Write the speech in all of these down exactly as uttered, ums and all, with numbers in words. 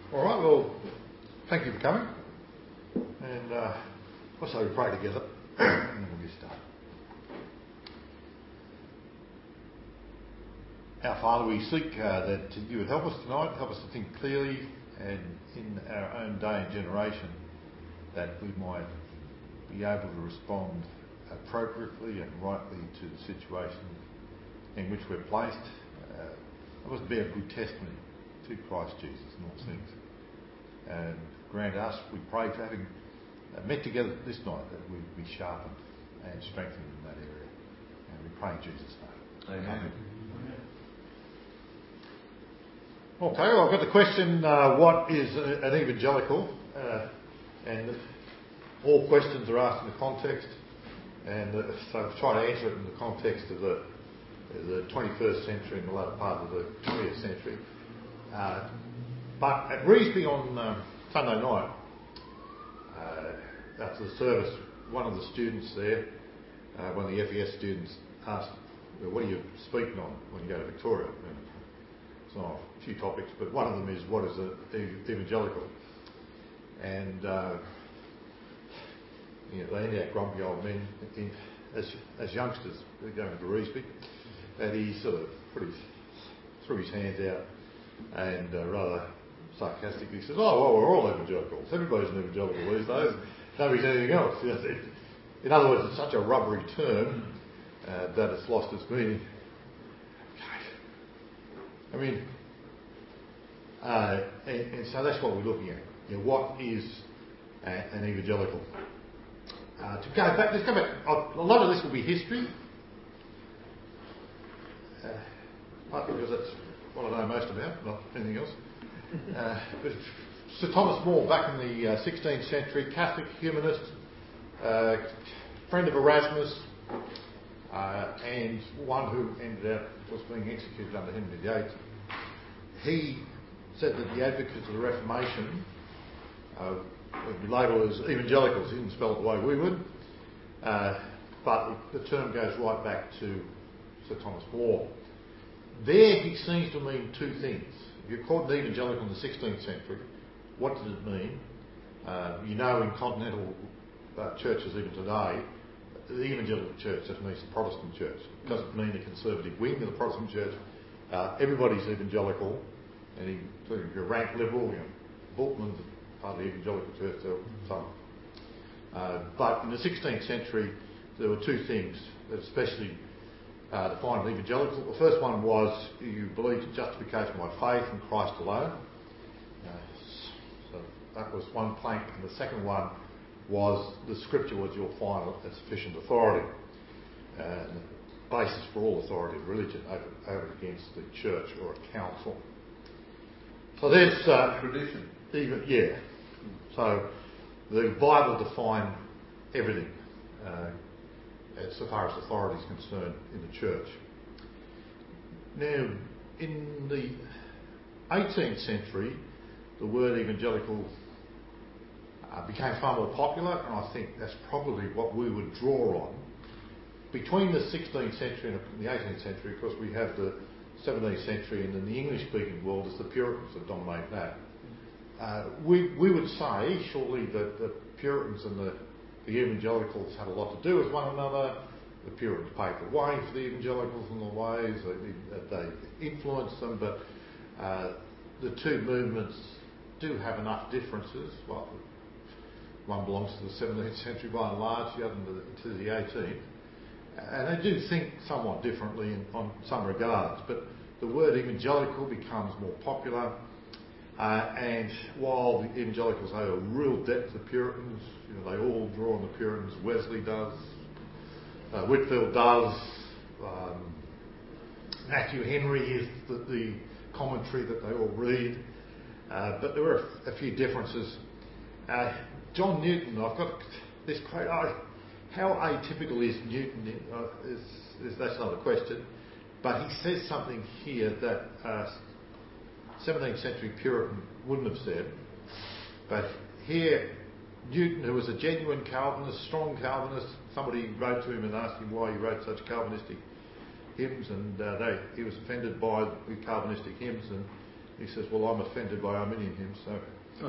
All right, well, thank you for coming. And uh, also we pray together and then we'll get started. Our Father, we seek uh, that you would help us tonight, help us to think clearly and in our own day and generation that we might be able to respond appropriately and rightly to the situation in which we're placed. Uh, help us bear good testimony to Christ Jesus in all things. And grant us, we pray, for having uh, met together this night, that we be sharpened and strengthened in that area. And we pray in Jesus' name. Amen. Amen. Okay, well, I've got the question, uh, what is an evangelical? Uh, and all questions are asked in the context. And uh, so I've tried to answer it in the context of the, the twenty-first century and the latter part of the twentieth century. Uh, but at Revesby on um, Sunday night, uh, after the service, one of the students there, uh, one of the F E S students, asked, well, what are you speaking on when you go to Victoria? And it's on a few topics, but one of them is, what is an evangelical? And uh, you know, they end out grumpy old men in, as, as youngsters going to Revesby, and he sort of put his, threw his hands out and uh, rather sarcastically says, oh, well, we're all evangelicals. Everybody's an evangelical these days. Nobody's anything else. In other words, it's such a rubbery term uh, that it's lost its meaning. I mean, uh, and, and so that's what we're looking at. You know, what is a, an evangelical? Uh, to go back, let's go back. A lot of this will be history, uh, partly because that's what I know most about, not anything else. Uh, but Sir Thomas More, back in the uh, sixteenth century, Catholic humanist, uh, friend of Erasmus, uh, and one who ended up was being executed under Henry the Eighth. He said that the advocates of the Reformation uh, would be labelled as evangelicals. He didn't spell it the way we would, uh, but the term goes right back to Sir Thomas More. There he seems to mean two things. If you're called an evangelical in the sixteenth century, what does it mean? Uh, you know, in continental uh, churches even today, the evangelical church just means the Protestant church. It doesn't mean the conservative wing of the Protestant church. Uh, everybody's evangelical, and including if you're a rank liberal, you know, Bultmann's part of the evangelical church, so some. Uh, but in the sixteenth century, there were two things that especially uh, defined evangelical. The first one was you believed in justification by faith in Christ alone. Uh, so that was one plank, and the second one was the Scripture was your final and sufficient authority, uh, and the basis for all authority of religion over, over against the church or a council. So there's uh, tradition. Even yeah. So the Bible defined everything uh, as far as authority is concerned in the church. Now, in the eighteenth century, the word evangelical uh, became far more popular, and I think that's probably what we would draw on. Between the sixteenth century and the eighteenth century, of course, we have the seventeenth century, and in the English-speaking world, it's the Puritans that dominate that. Uh, we we would say, surely, that the Puritans and the, the evangelicals had a lot to do with one another. The Puritans paved the way for the evangelicals in the ways that they, they influenced them, but uh, the two movements do have enough differences. Well, one belongs to the seventeenth century by and large, the other to the eighteenth. And they do think somewhat differently in on some regards, but the word evangelical becomes more popular. Uh, and while the evangelicals owe a real debt to the Puritans, you know, they all draw on the Puritans. Wesley does, uh, Whitefield does, um, Matthew Henry is the, the commentary that they all read. Uh, but there were a, a few differences. Uh, John Newton, I've got this quote. Oh, how atypical is Newton? Uh, is, is, that's another question. But he says something here that uh, seventeenth century Puritan wouldn't have said. But here, Newton, who was a genuine Calvinist, strong Calvinist, somebody wrote to him and asked him why he wrote such Calvinistic hymns, and uh, they, he was offended by the Calvinistic hymns, and He says, well, I'm offended by Arminian hymns, so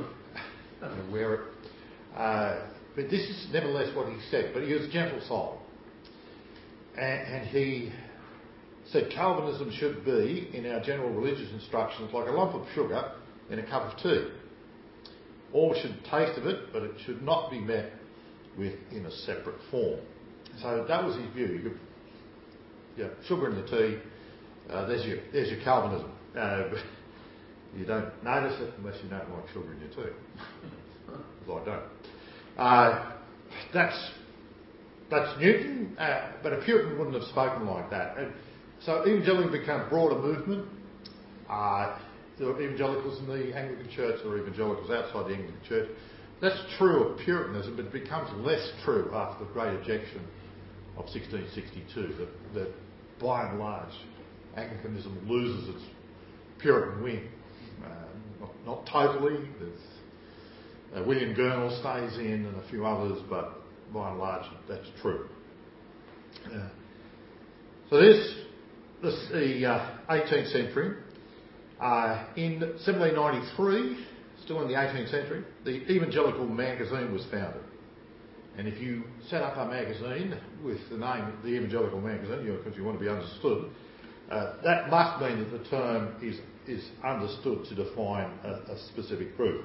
I wear it. Uh, but this is nevertheless what he said. But he was a gentle soul. And, and he said Calvinism should be, in our general religious instructions, like a lump of sugar in a cup of tea. All should taste of it, but it should not be met with in a separate form. So that was his view. You could, yeah, sugar in the tea, uh, there's your there's your Calvinism. Uh, you don't notice it unless you don't like sugar in your tea. Because I don't. Uh, that's that's Newton, uh, but a Puritan wouldn't have spoken like that. And so evangelicalism became a broader movement. Uh, there were evangelicals in the Anglican Church, there were evangelicals outside the Anglican Church. That's true of Puritanism, but it becomes less true after the Great Ejection of sixteen sixty-two, that, that by and large Anglicanism loses its Puritan wing. Uh, not, not totally. Uh, William Gurnall stays in and a few others, but by and large that's true. Uh, so this, this is the uh, eighteenth century. Uh, in seventeen ninety-three, still in the eighteenth century, the Evangelical Magazine was founded. And if you set up a magazine with the name the Evangelical Magazine, you know, because you want to be understood, uh, that must mean that the term is is understood to define a, a specific group.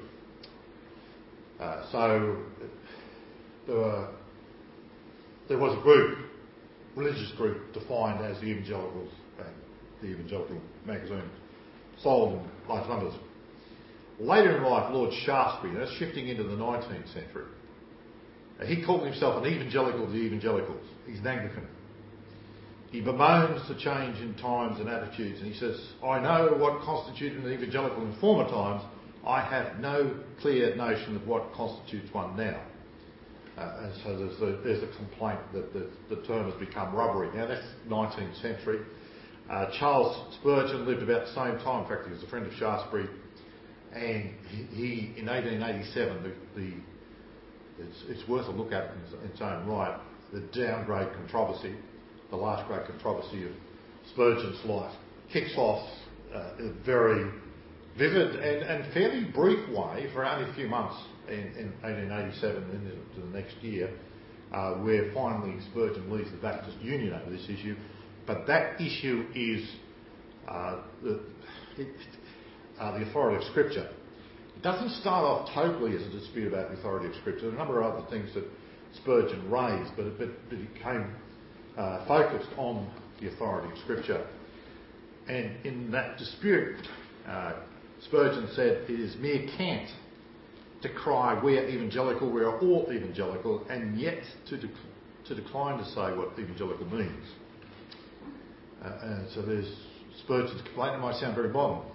Uh, so there, were, there was a group, religious group, defined as the Evangelicals, and the Evangelical Magazine sold in large numbers. Later in life, Lord Shaftesbury, that's shifting into the nineteenth century, he called himself an evangelical to the evangelicals. He's an Anglican. He bemoans the change in times and attitudes, and he says, I know what constituted an evangelical in former times. I have no clear notion of what constitutes one now. Uh, and so there's a, there's a complaint that the, the term has become rubbery. Now that's nineteenth century. Uh, Charles Spurgeon lived about the same time. In fact, he was a friend of Shaftesbury. And he, he in eighteen eighty-seven, the, the It's, it's worth a look at in its own right. The downgrade controversy, the last great controversy of Spurgeon's life, kicks off uh, in a very vivid and, and fairly brief way for only a few months in, in eighteen eighty-seven into the next year, uh, where finally Spurgeon leaves the Baptist Union over this issue. But that issue is uh, the, it, uh, the authority of Scripture. It doesn't start off totally as a dispute about the authority of Scripture. There are a number of other things that Spurgeon raised, but it, but it became uh, focused on the authority of Scripture. And in that dispute, uh, Spurgeon said, it is mere cant to cry, we are evangelical, we are all evangelical, and yet to, dec- to decline to say what evangelical means. Uh, and so there's Spurgeon's complaint. It might sound very modern.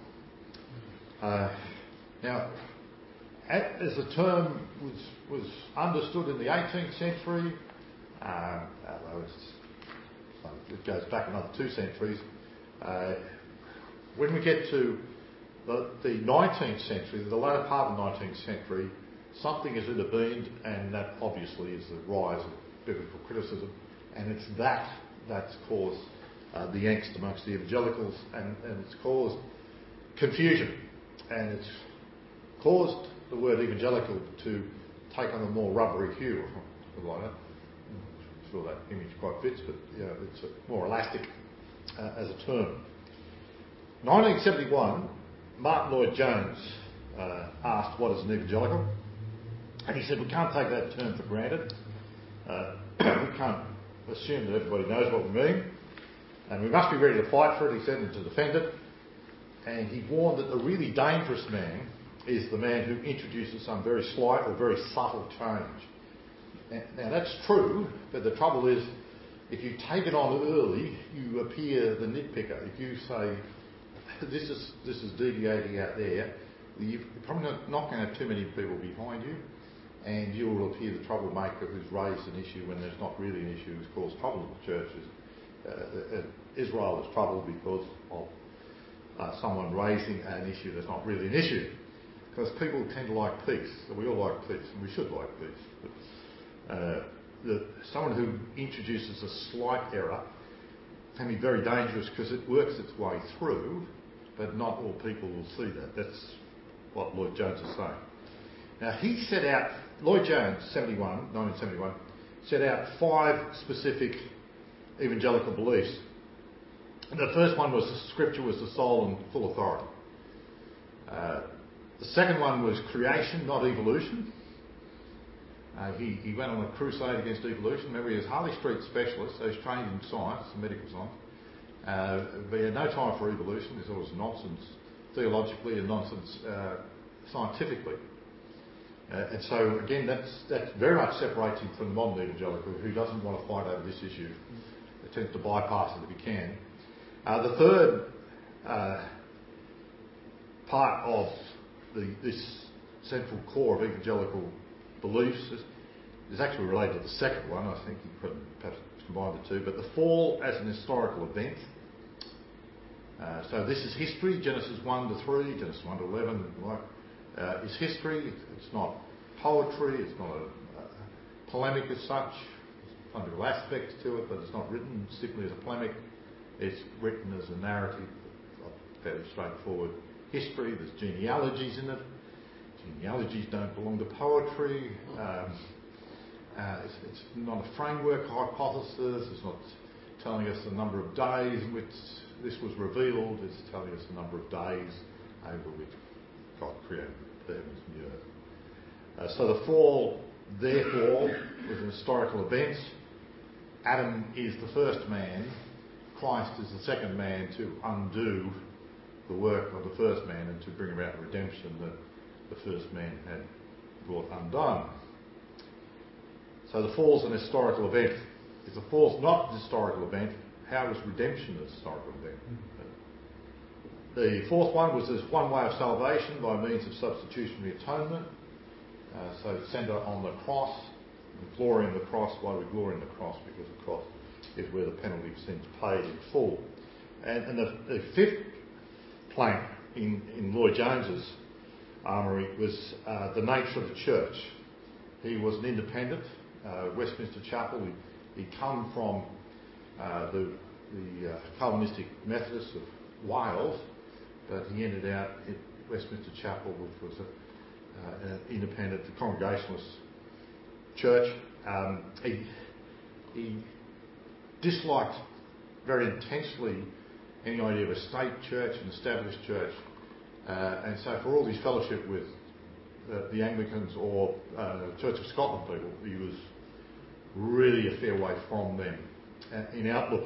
Uh, Now, as the term was, was understood in the eighteenth century, uh, although it's, it goes back another two centuries, uh, when we get to the, the nineteenth century, the latter part of the nineteenth century, something has intervened, and that obviously is the rise of biblical criticism, and it's that that's caused uh, the angst amongst the evangelicals, and, and it's caused confusion, and it's caused the word evangelical to take on a more rubbery hue, like that. I'm sure that image quite fits, but you know, it's more elastic uh, as a term. nineteen seventy-one, Martin Lloyd-Jones uh, asked what is an evangelical, and he said we can't take that term for granted. Uh, we can't assume that everybody knows what we mean, and we must be ready to fight for it, he said, and to defend it. And he warned that the really dangerous man is the man who introduces some very slight or very subtle change. Now that's true, but the trouble is, if you take it on early, you appear the nitpicker. If you say, this is this is deviating out there, you're probably not, not going to have too many people behind you, and you will appear the troublemaker who's raised an issue when there's not really an issue who's caused trouble in the churches. Uh, Israel is troubled because of uh, someone raising an issue that's not really an issue. Because people tend to like peace, and we all like peace, and we should like peace. But, uh, the, someone who introduces a slight error can be very dangerous because it works its way through, but not all people will see that. That's what Lloyd Jones is saying. Now, he set out, Lloyd Jones, seventy-one, nineteen seventy-one, set out five specific evangelical beliefs. And the first one was the Scripture was the sole and full authority. Uh, the second one was creation, not evolution. Uh, he, he went on a crusade against evolution. Remember, he was Harley Street specialist, so he's trained in science, medical science. Uh, but he had no time for evolution. This was nonsense theologically and nonsense uh, scientifically. Uh, and so, again, that's, that very much separates him from the modern evangelical who doesn't want to fight over this issue. He tends to bypass it if he can. Uh, the third uh, part of the, this central core of evangelical beliefs is, is actually related to the second one. I think you could perhaps combine the two. But the fall as an historical event. Uh, so this is history, Genesis one to three, Genesis one to eleven, like, uh, is history. It's not poetry, it's not a, a polemic as such. There's fundamental aspects to it, but it's not written simply as a polemic. It's written as a narrative, fairly straightforward history. There's genealogies in it. Genealogies don't belong to poetry. Um, uh, it's, it's not a framework hypothesis. It's not telling us the number of days in which this was revealed. It's telling us the number of days over which God created the heavens and the earth. Uh, so the fall, therefore, was an historical event. Adam is the first man. Christ is the second man to undo the work of the first man and to bring about the redemption that the first man had brought undone. So the fall's an historical event. If the fall's not an historical event, how is redemption a historical event? The fourth one was this one way of salvation by means of substitutionary atonement. Uh, so centre on the cross, the glory in the cross. Why do we glory in the cross? Because the cross is where the penalty of sin's paid in full. And, and the, the fifth plank in, in Lloyd Jones's armoury was uh, the nature of the church. He was an independent, uh, Westminster Chapel. He, he'd come from uh, the, the uh, Calvinistic Methodists of Wales, but he ended out at Westminster Chapel, which was a, uh, an independent Congregationalist church. Um, he, he disliked very intensely any idea of a state church, an established church. Uh, and so for all his fellowship with uh, the Anglicans or uh, Church of Scotland people, he was really a fair way from them uh, in outlook.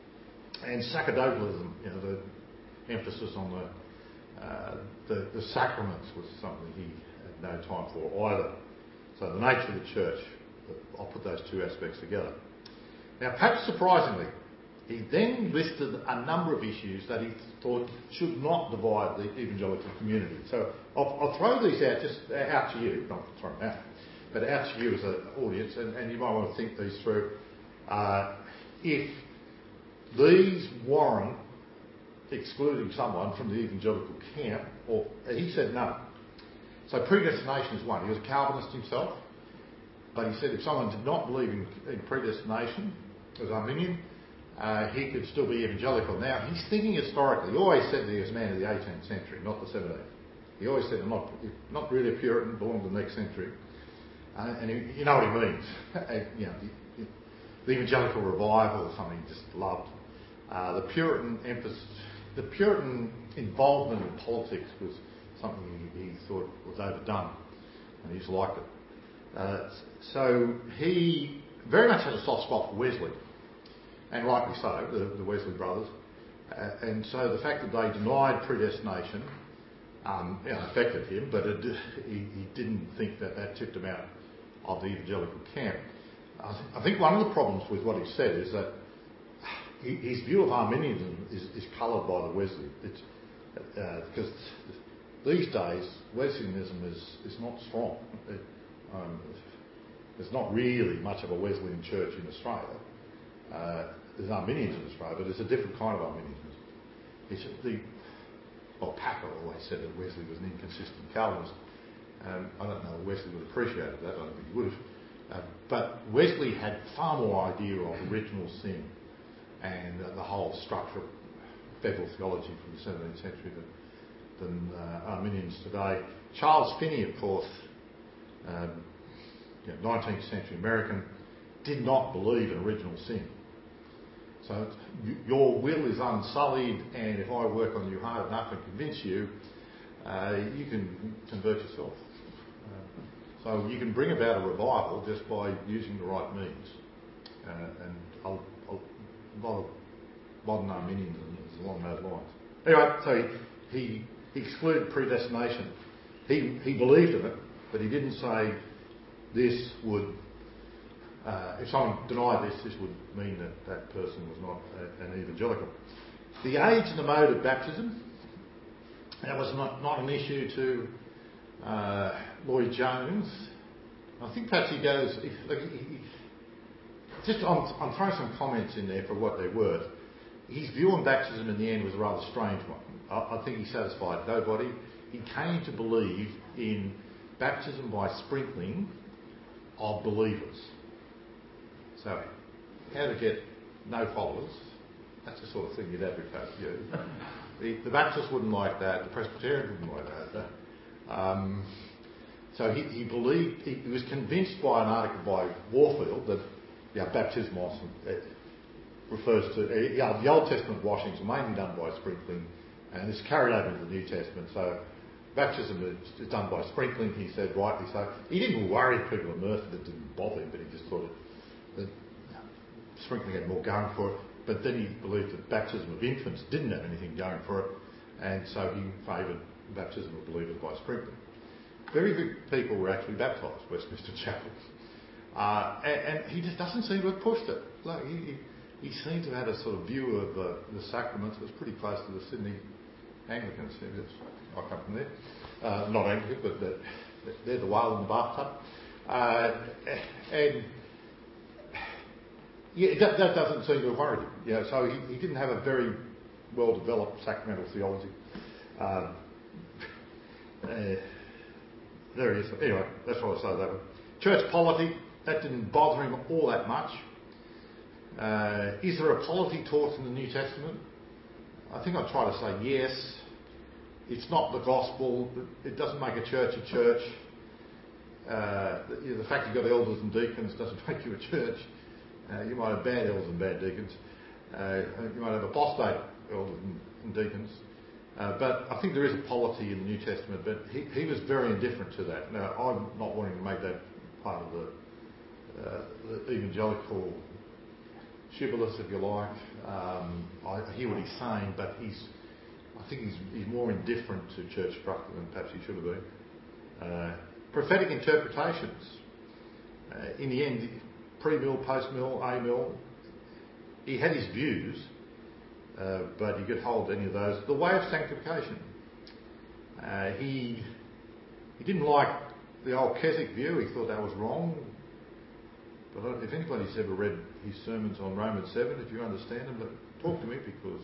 And sacerdotalism, you know, the emphasis on the, uh, the the sacraments was something he had no time for either. So the nature of the church, I'll put those two aspects together. Now, perhaps surprisingly, he then listed a number of issues that he thought should not divide the evangelical community. So I'll, I'll throw these out just out to you, not throw them out, but out to you as an audience, and, and you might want to think these through. Uh, if these warrant excluding someone from the evangelical camp, or he said no. So predestination is one. He was a Calvinist himself, but he said if someone did not believe in, in predestination, as Arminian, uh, he could still be evangelical. Now, he's thinking historically. He always said that he was a man of the eighteenth century, not the seventeenth. He always said, I'm not, not really a Puritan, belonged to the next century. Uh, and he, you know what he means. you know, the, the evangelical revival or something he just loved. Uh, the Puritan emphasis, the Puritan involvement in politics was something he, he thought was overdone, and he just liked it. Uh, so he very much had a soft spot for Wesley, and rightly so, the, the Wesley brothers. Uh, and so the fact that they denied predestination um, you know, affected him, but it, he, he didn't think that that tipped him out of the evangelical camp. I, th- I think one of the problems with what he said is that he, his view of Arminianism is, is coloured by the Wesley. It's, uh, because these days Wesleyanism is, is not strong. It, um, there's not really much of a Wesleyan church in Australia. Uh, there's Arminians in Australia, but it's a different kind of Arminianism. It's the, well, Packer always said that Wesley was an inconsistent Calvinist. Um, I don't know if Wesley would have appreciated that. I don't think he would have. Uh, but Wesley had far more idea of original sin and uh, the whole structure federal theology from the seventeenth century than, than uh, Arminians today. Charles Finney, of course, um, you know, nineteenth century American, did not believe in original sin. So your will is unsullied, and if I work on you hard enough and convince you, uh, you can convert yourself. Uh, so you can bring about a revival just by using the right means. Uh, and I'll, I'll, a lot of modern Arminians is along those lines. Anyway, so he, he excluded predestination. He, he believed in it, but he didn't say this would... Uh, if someone denied this, this would mean that that person was not a, an evangelical. The age and the mode of baptism, that was not, not an issue to uh, Lloyd Jones. I think perhaps he goes... If, like, he, he, just I'm, I'm throwing some comments in there for what they're worth. His view on baptism in the end was a rather strange one. I, I think he satisfied nobody. He came to believe in baptism by sprinkling of believers. So, how to get no followers, that's the sort of thing you'd advocate. You know. the, the Baptists wouldn't like that, the Presbyterian wouldn't like that. Um, so he, he believed, he, he was convinced by an article by Warfield that yeah, baptismos uh, refers to, uh, yeah, the Old Testament washings are mainly done by sprinkling, and it's carried over into the New Testament. So baptism is, is done by sprinkling, he said, rightly so. He didn't worry people immersed, it didn't bother him, but he just thought it, that sprinkling had more going for it. But then he believed that baptism of infants didn't have anything going for it, and so he favoured baptism of believers by sprinkling. Very good people were actually baptised, Westminster Chapel. Uh, and, and he just doesn't seem to have pushed it. Like he, he, he seemed to have had a sort of view of uh, the sacraments that was pretty close to the Sydney Anglicans. I come from there. Uh, not Anglican, but the, they're the whale in the bathtub. Uh, and yeah, that, that doesn't seem to have worried him. You know, so he, he didn't have a very well-developed sacramental theology. Um, uh, there he is. Anyway, that's what I say that one. Church polity, that didn't bother him all that much. Uh, is there a polity taught in the New Testament? I think I try to say yes. It's not the gospel. It doesn't make a church a church. Uh, the, the fact you've got elders and deacons doesn't make you a church. Uh, you might have bad elders and bad deacons. Uh, you might have apostate elders and, and deacons. Uh, but I think there is a polity in the New Testament, but he, he was very indifferent to that. Now, I'm not wanting to make that part of the, uh, the evangelical shibboleth, if you like. Um, I hear what he's saying, but he's, I think he's, he's more indifferent to church structure than perhaps he should have been. Uh, prophetic interpretations. Uh, in the end, pre-mill, post-mill, a-mill, he had his views, uh, but he could hold any of those. The way of sanctification. Uh, he he didn't like the old Keswick view. He thought that was wrong. But I don't, if anybody's ever read his sermons on Romans seven, if you understand them, talk to me, because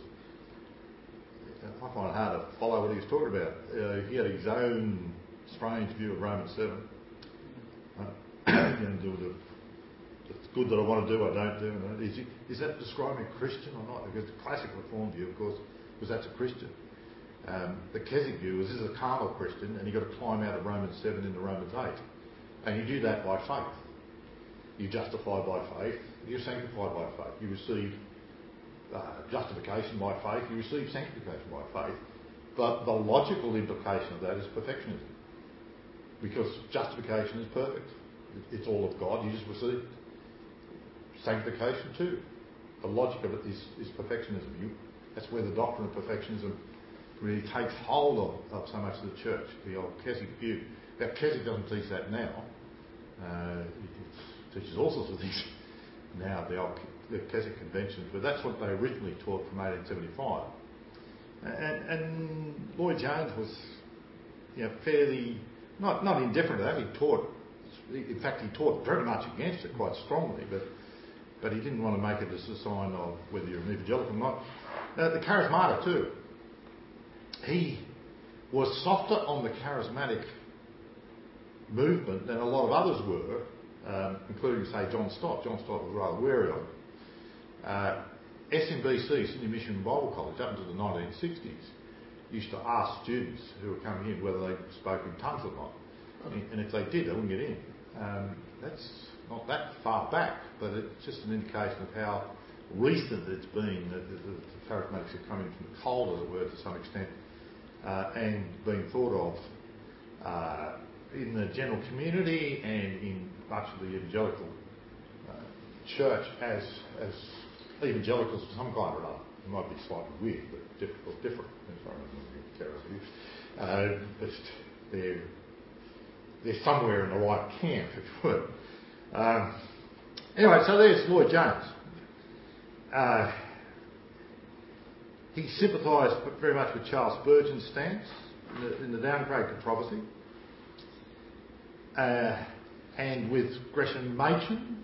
I find it hard to follow what he was talking about. Uh, he had his own strange view of Romans seven. Uh, you know, do the It's good that I want to do, I don't do. No. Is, it, is that describing a Christian or not? Because the classic Reform view, of course, was that's a Christian. Um, the Keswick view was this is a carnal Christian, and you've got to climb out of Romans seven into Romans eight. And you do that by faith. You're justified by faith. You're sanctified by faith. You receive uh, justification by faith. You receive sanctification by faith. But the logical implication of that is perfectionism. Because justification is perfect. It's all of God. You just receive it. Sanctification too. The logic of it is, is perfectionism. You, that's where the doctrine of perfectionism really takes hold of, of so much of the church, the old Keswick view. Now, Keswick doesn't teach that now. Uh, it teaches all sorts of things now, the old the Keswick conventions, but that's what they originally taught from eighteen seventy-five. And, and Lloyd Jones was, you know, fairly, not, not indifferent to that. He taught, in fact, he taught very much against it quite strongly, but but he didn't want to make it as a sign of whether you're an evangelical or not. Uh, the charismatic too. He was softer on the charismatic movement than a lot of others were, um, including, say, John Stott. John Stott was rather wary of it. Uh, S M B C, Sydney Mission Bible College, up until the nineteen sixties, used to ask students who were coming in whether they spoke in tongues or not. And if they did, they wouldn't get in. Um, that's not that far back, but it's just an indication of how recent it's been that the, the charismatics have come in from the cold, as it were, to some extent, uh, and been thought of uh, in the general community and in much of the evangelical uh, church as as evangelicals of some kind or other. It might be slightly weird, but difficult, different. As far as I'm uh, but they're they're somewhere in the right camp, if you would. Um, anyway, so there's Lloyd Jones. Uh, he sympathised very much with Charles Spurgeon's stance in the, in the downgrade to prophecy, uh, and with Gresham Machen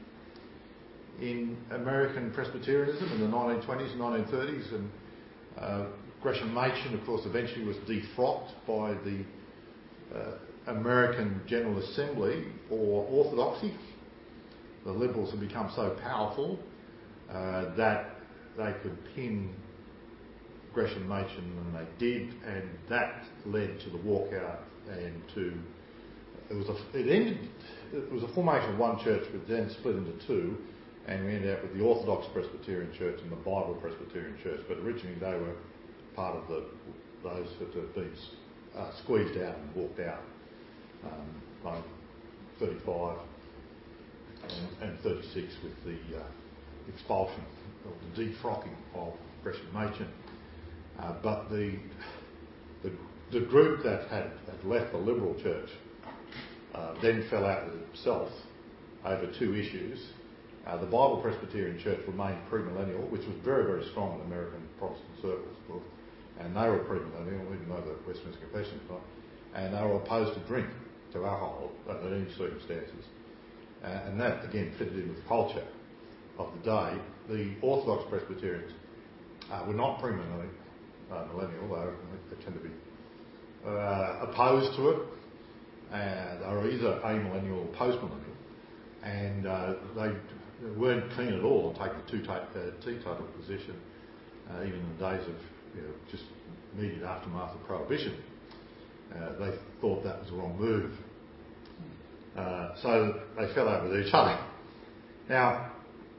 in American Presbyterianism in the nineteen twenties and nineteen thirties. And uh, Gresham Machen, of course, eventually was defrocked by the uh, American General Assembly for orthodoxy. The Liberals had become so powerful uh, that they could pin Gresham Machen, and they did, and that led to the walkout and to it was a, it ended it was a formation of one church, but then split into two, and we ended up with the Orthodox Presbyterian Church and the Bible Presbyterian Church. But originally they were part of the those that had been uh, squeezed out and walked out um, by thirty-five and, and thirty-six with the uh, expulsion or the defrocking of Gresham Machen. Uh, but the, the the group that had, had left the Liberal Church uh, then fell out with itself over two issues. Uh, the Bible Presbyterian Church remained premillennial, which was very, very strong in American Protestant circles, and they were premillennial, even though the Westminster Confession was not, and they were opposed to drink, to alcohol, under any circumstances. Uh, and that, again, fitted in with the culture of the day. The Orthodox Presbyterians uh, were not premillennial, uh, millennial, they, they tend to be uh, opposed to it. Uh, they were either amillennial or postmillennial, and uh, they weren't keen at all on taking the two ta- uh, teetotal position, uh, even in the days of you know, just immediate aftermath of Prohibition. Uh, they thought that was the wrong move. Uh, so they fell out with each other. Now,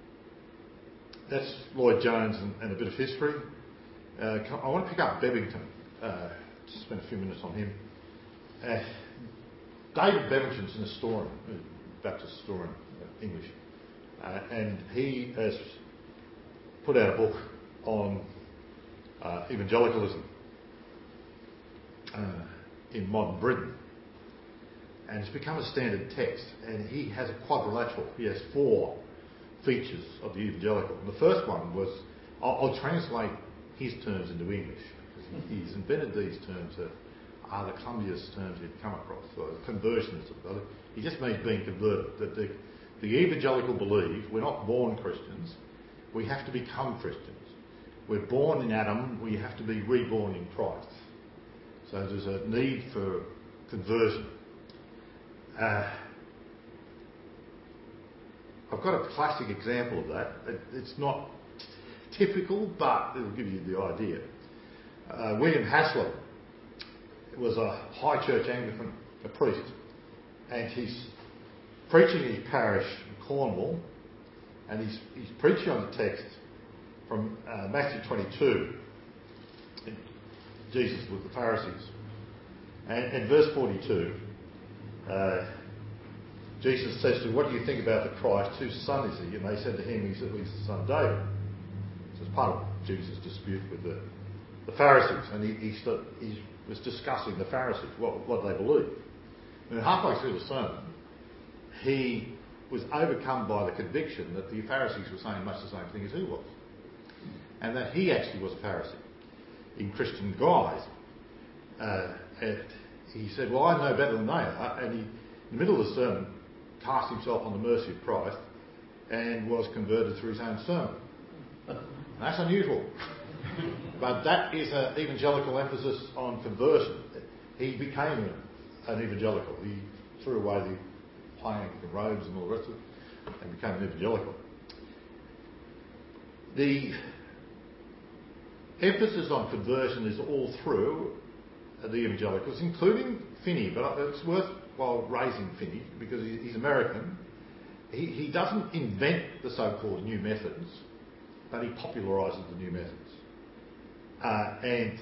that's Lloyd Jones and, and a bit of history. Uh, I want to pick up Bebbington, uh, to spend a few minutes on him. Uh, David Bebbington's an historian, a Baptist historian, uh, English, uh, and he has put out a book on uh, evangelicalism uh, in modern Britain, and it's become a standard text, and he has a quadrilateral. He has four features of the evangelical. And the first one was, I'll, I'll translate his terms into English, because he's invented these terms that are the clumsiest terms he'd come across. So conversionism. He just means being converted. That the, the evangelical believe we're not born Christians, we have to become Christians. We're born in Adam, we have to be reborn in Christ. So there's a need for conversion. Uh, I've got a classic example of that. It, it's not typical, but it'll give you the idea. Uh, William Haslam was a high church Anglican, a priest, and he's preaching in his parish in Cornwall, and he's, he's preaching on the text from uh, Matthew twenty-two, Jesus with the Pharisees. And in verse forty-two, uh, Jesus says to them, "What do you think about the Christ? Whose son is he?" And they said to him, "He's at least the son of David." So it's part of Jesus' dispute with the, the Pharisees, and he, he, st- he was discussing the Pharisees, what, what they believe. And halfway through the sermon, he was overcome by the conviction that the Pharisees were saying much the same thing as he was, and that he actually was a Pharisee in Christian guise. Uh, and he said, "Well, I know better than they are," and he, in the middle of the sermon, cast himself on the mercy of Christ and was converted through his own sermon. That's unusual. But that is an evangelical emphasis on conversion. He became an evangelical. He threw away the plain Anglican robes and all the rest of it and became an evangelical. The emphasis on conversion is all through the evangelicals, including Finney, but it's worthwhile raising Finney because he's American. He, he doesn't invent the so-called new methods, but he popularises the new methods. Uh, and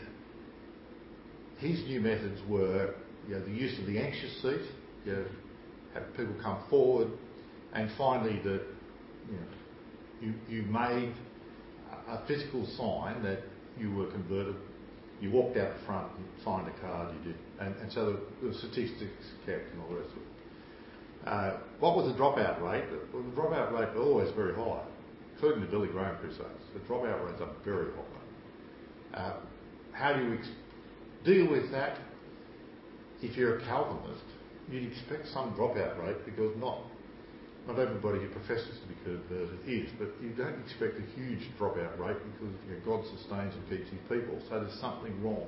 his new methods were, you know, the use of the anxious seat, you know, have people come forward, and finally that, you know, you, you made a physical sign that you were converted. You walked out the front and signed a card, you did. And, and so the, the statistics kept and all the rest of it. Uh, what was the dropout rate? Well, the dropout rate was always very high, including the Billy Graham Crusades. The dropout rates are very high. Uh, how do you ex- deal with that? If you're a Calvinist, you'd expect some dropout rate because not not everybody who professes to be converted is, but you don't expect a huge dropout rate because, you know, God sustains and keeps his people. So there's something wrong.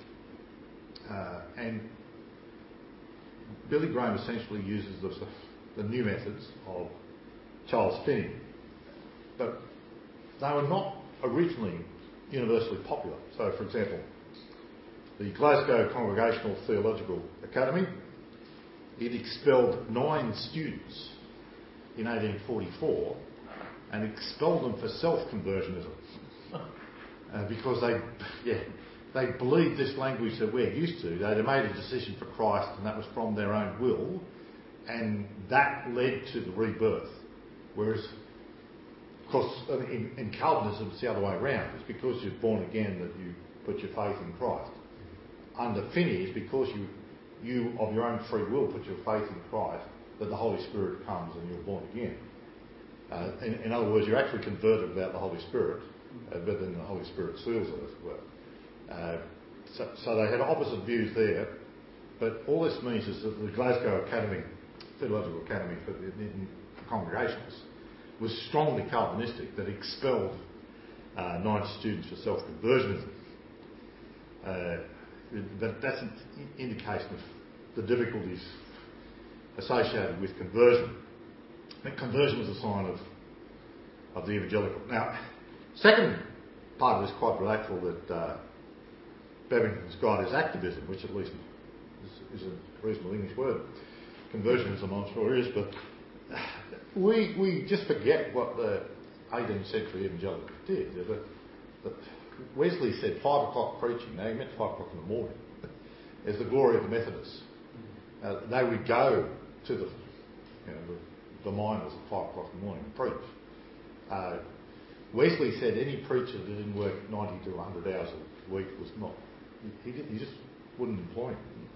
Uh, and Billy Graham essentially uses the, the new methods of Charles Finney, but they were not originally universally popular. So, for example, the Glasgow Congregational Theological Academy, it expelled nine students in eighteen forty-four and expelled them for self-conversionism uh, because they, yeah, they believed this language that we're used to. They'd made a decision for Christ and that was from their own will, and that led to the rebirth. Whereas, of course, in, in Calvinism it's the other way around. It's because you're born again that you put your faith in Christ. Under Finney, it's because you, you of your own free will put your faith in Christ that the Holy Spirit comes and you're born again. Uh, in, in other words, you're actually converted without the Holy Spirit, uh, but then the Holy Spirit seals it as well. Uh, so, so they had opposite views there, but all this means is that the Glasgow Academy, Theological Academy for, the, in, for Congregationalists, was strongly Calvinistic, that expelled uh, nine students for self-conversionism. Uh, but that's an indication of the difficulties associated with conversion. But conversion was a sign of, of the evangelical. Now, second part of this quite delightful that uh, Bevington's got is activism, which at least is, is a reasonable English word. Conversionism, I'm sure is, but we we just forget what the eighteenth century evangelicals did. The, the, Wesley said five o'clock preaching. Now, he meant five o'clock in the morning. It's the glory of the Methodists. Uh, they would go to the, you know, the, the miners at five o'clock in the morning and preach. Uh, Wesley said any preacher that didn't work ninety to one hundred hours a week was not. He, he just wouldn't employ him.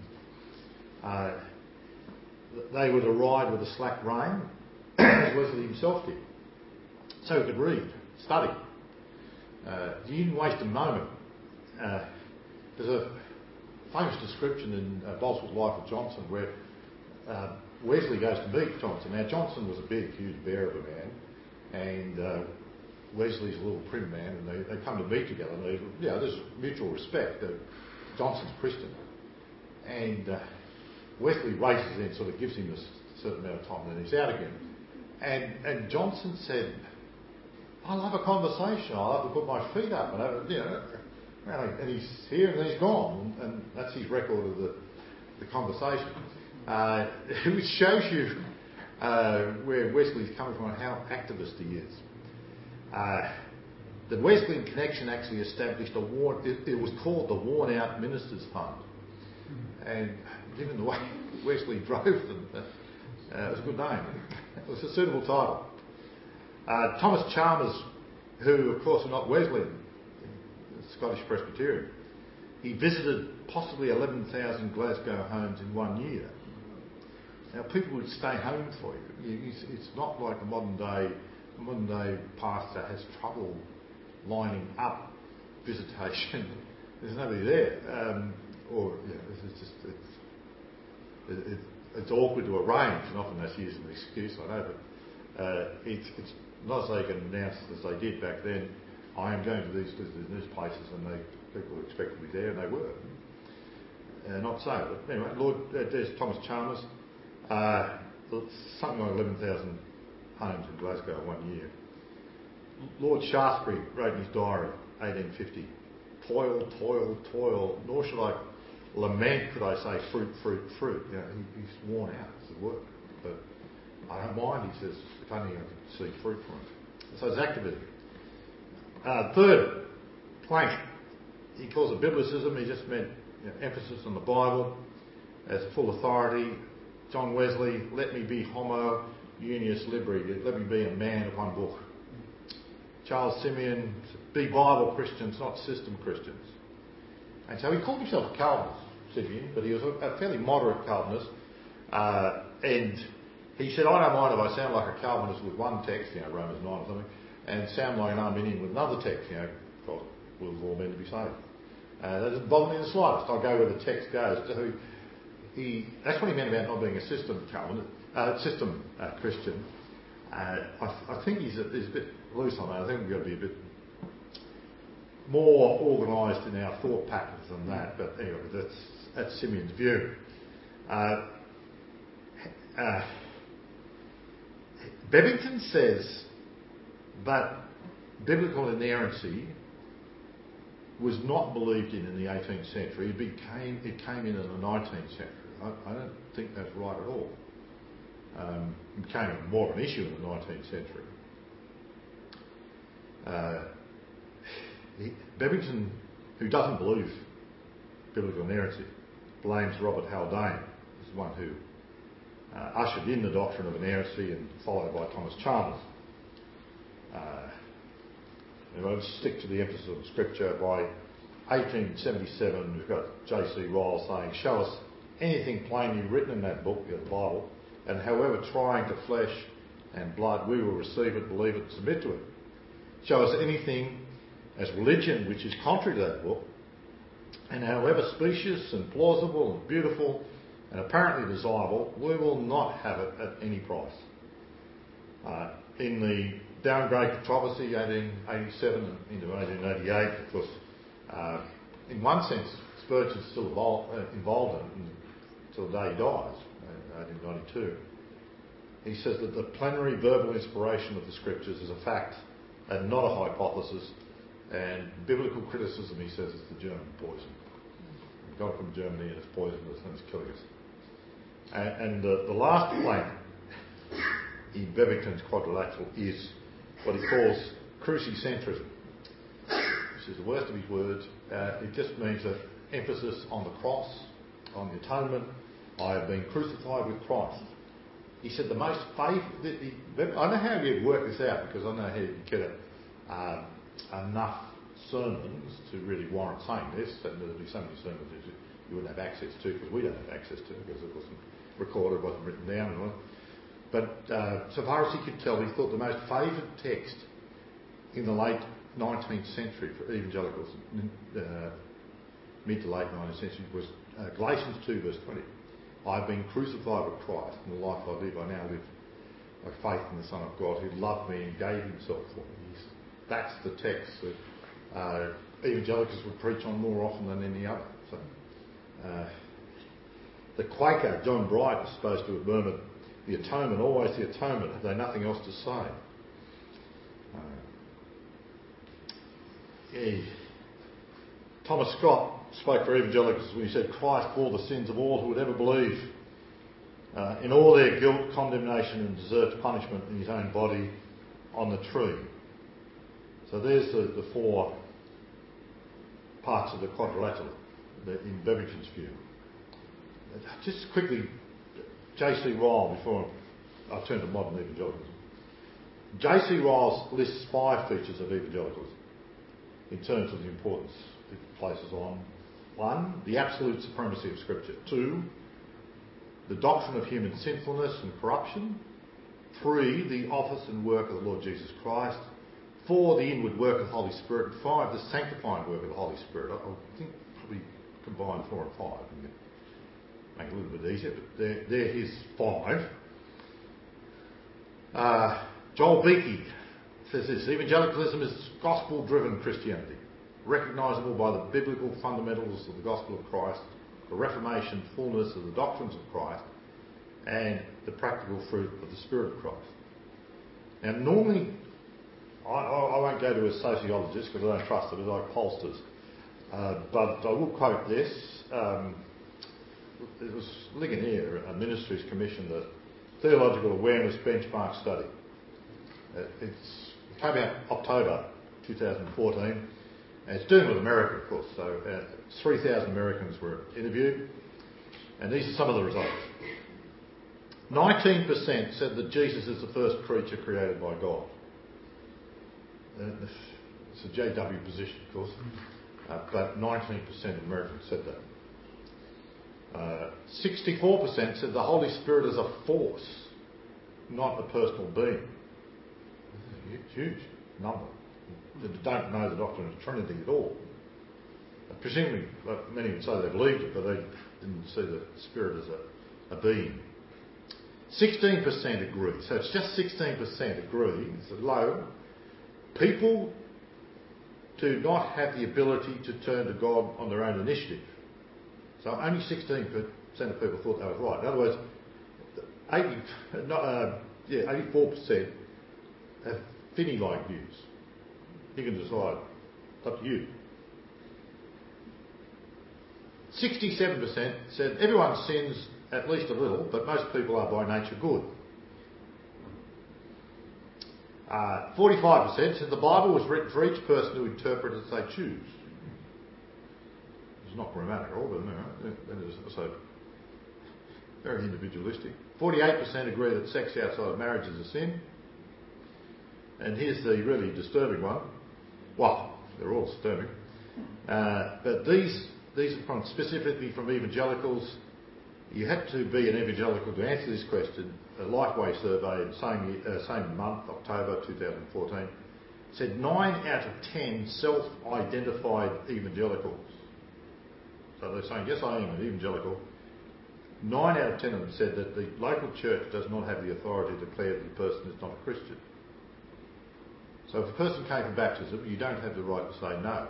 Uh, they would arrive with a slack rein, as Wesley himself did, so he could read, study. Uh, he didn't waste a moment. Uh, there's a famous description in uh, Boswell's Life of Johnson where uh, Wesley goes to meet Johnson. Now, Johnson was a big, huge bear of a man, and uh, Wesley's a little prim man, and they, they come to meet together. And they, you know, there's mutual respect. Uh, Johnson's Christian, and uh, Wesley races in, sort of gives him a certain amount of time, and then he's out again. And and Johnson said, "I love a conversation. I love to put my feet up, and have, you know." And he's here and then he's gone, and, and that's his record of the the conversation, uh, which shows you uh, where Wesley's coming from and how activist he is. Uh, the Wesleyan Connection actually established a worn, it, it was called the Worn Out Ministers Fund, and given the way Wesley drove them, uh, it was a good name. It was a suitable title. Uh, Thomas Chalmers, who of course are not Wesleyan, Scottish Presbyterian, he visited possibly eleven thousand Glasgow homes in one year. Now, people would stay home for you. It's, it's not like a modern day, a modern day pastor has trouble lining up visitation. There's nobody there, um, or you know, it's just it's, it, it, it's awkward to arrange, and often that's used as an excuse. I know, but uh, it's, it's not as they can announce as they did back then. I am going to these, these places, and they, people were expected to be there, and they were. Uh, not so, but anyway, Lord, uh, there's Thomas Chalmers. Uh, something like eleven thousand homes in Glasgow in one year. Lord Shaftesbury wrote in his diary, eighteen fifty, toil, toil, toil, nor should I lament, could I say, fruit, fruit, fruit. You know, he, he's worn out. It's the work. But I don't mind, he says, if only I could see fruit from it. So it's activism. Uh, third plank, he calls it biblicism. He just meant, you know, emphasis on the Bible as a full authority. John Wesley, let me be homo unius libri, let me be a man of one book. Charles Simeon, be Bible Christians, not system Christians. And so he called himself a Calvinist, Simeon, but he was a, a fairly moderate Calvinist. Uh, and he said, I don't mind if I sound like a Calvinist with one text, you know, Romans nine or something, and sound like an Arminian with another text, you know, God wills all men to be saved. Uh, that doesn't bother me in the slightest. I'll go where the text goes. So he, that's what he meant about not being a system Calvinist, uh, system uh, Christian. Uh, I, I think he's a, he's a bit loose on that. I think we've got to be a bit more organised in our thought patterns than that. But anyway, that's, that's Simeon's view. Uh, uh, Bebbington says, but biblical inerrancy was not believed in in the eighteenth century. It became it came in in the nineteenth century. I, I don't think that's right at all. Um, it became more of an issue in the nineteenth century. Uh, he, Bebbington, who doesn't believe biblical inerrancy, blames Robert Haldane as the one who uh, ushered in the doctrine of inerrancy, and followed by Thomas Chalmers. Uh, and I'll stick to the emphasis of Scripture. By eighteen seventy-seven, we've got J C Ryle saying, show us anything plainly written in that book, the Bible, and however trying to flesh and blood, we will receive it, believe it, and submit to it. Show us anything as religion which is contrary to that book, and however specious and plausible and beautiful and apparently desirable, we will not have it at any price. Uh, in the downgrade controversy, eighteen eighty-seven and into eighteen eighty-eight, of course, uh, in one sense, Spurgeon's still involved, uh, involved in it until the day he dies, in eighteen ninety-two. He says that the plenary verbal inspiration of the Scriptures is a fact and not a hypothesis, and biblical criticism, he says, is the German poison. We got it from Germany and it's poisonous and it's killing us. And, and the, the last plank in Bebbington's quadrilateral is what he calls crucicentrism, which is the worst of his words. Uh, it just means an emphasis on the cross, on the atonement. I have been crucified with Christ. He said the most faithful... I know how you'd work this out, because I know how you get uh, enough sermons to really warrant saying this, and there'll be so many sermons that you wouldn't have access to, because we don't have access to, because it wasn't recorded, it wasn't written down and all. But uh, so far as he could tell, he thought the most favoured text in the late nineteenth century for evangelicals, uh, mid to late nineteenth century, was uh, Galatians two verse twenty. I have been crucified with Christ, and the life I live, I now live by faith in the Son of God, who loved me and gave himself for me. That's the text that uh, evangelicals would preach on more often than any other. So, uh, the Quaker, John Bright, is supposed to have murmured, the atonement, always the atonement, have they nothing else to say? Uh, yeah. Thomas Scott spoke for evangelicals when he said, Christ bore the sins of all who would ever believe, uh, in all their guilt, condemnation and deserved punishment in his own body on the tree. So there's the, the four parts of the quadrilateral in Bebbington's view. Just quickly, J C Ryle, before I turn to modern evangelicalism. J C Ryle lists five features of evangelicalism in terms of the importance it places on. One, the absolute supremacy of Scripture. Two, the doctrine of human sinfulness and corruption. Three, the office and work of the Lord Jesus Christ. Four, the inward work of the Holy Spirit. And five, the sanctifying work of the Holy Spirit. I, I think probably combine four and five and make it a little bit easier, but they're, they're his five. Uh, Joel Beakey says this: evangelicalism is gospel-driven Christianity, recognisable by the biblical fundamentals of the gospel of Christ, the Reformation fullness of the doctrines of Christ, and the practical fruit of the Spirit of Christ. Now, normally, I, I won't go to a sociologist because I don't trust it, but like pollsters. Uh, but I will quote this. Um, it was Ligonier, a Ministries commissioned a Theological Awareness Benchmark Study. Uh, it's, it came out October twenty fourteen, and it's dealing with America, of course. So uh, three thousand Americans were interviewed, and these are some of the results. nineteen percent said that Jesus is the first creature created by God. Uh, it's a J W position, of course, uh, but nineteen percent of Americans said that. Uh, sixty-four percent said the Holy Spirit is a force, not a personal being. This is a huge number that don't know the doctrine of the Trinity at all. Uh, presumably, uh, many would say they believed it, but they didn't see the Spirit as a, a being. sixteen percent agree, so it's just sixteen percent agree, it's low. People do not have the ability to turn to God on their own initiative. So only sixteen percent of people thought that was right. In other words, eighty, uh, yeah, eighty-four percent have Finney-like views. You can decide. It's up to you. sixty-seven percent said everyone sins at least a little, but most people are by nature good. Uh, forty-five percent said the Bible was written for each person to interpret as they choose. It's not grammatical, but no, it is also very individualistic. forty-eight percent agree that sex outside of marriage is a sin. And here's the really disturbing one. Well, they're all disturbing. Uh, but these these are from, specifically from evangelicals. You had to be an evangelical to answer this question. A Lifeway survey in the same, uh, same month, October twenty fourteen, said nine out of ten self-identified evangelicals. So they're saying, yes, I am an evangelical. nine out of ten of them said that the local church does not have the authority to declare that the person is not a Christian. So if a person came for baptism, you don't have the right to say no.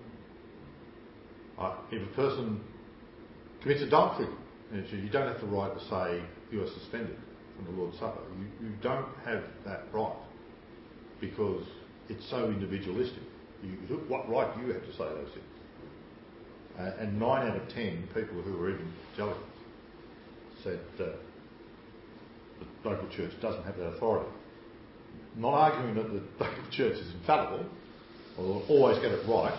Uh, if a person commits adultery, you don't have the right to say you are suspended from the Lord's Supper. You, you don't have that right because it's so individualistic. You, what right do you have to say those things? Uh, and nine out of ten people who were evangelical said uh, the local church doesn't have that authority. Not arguing that the local church is infallible or will always get it right,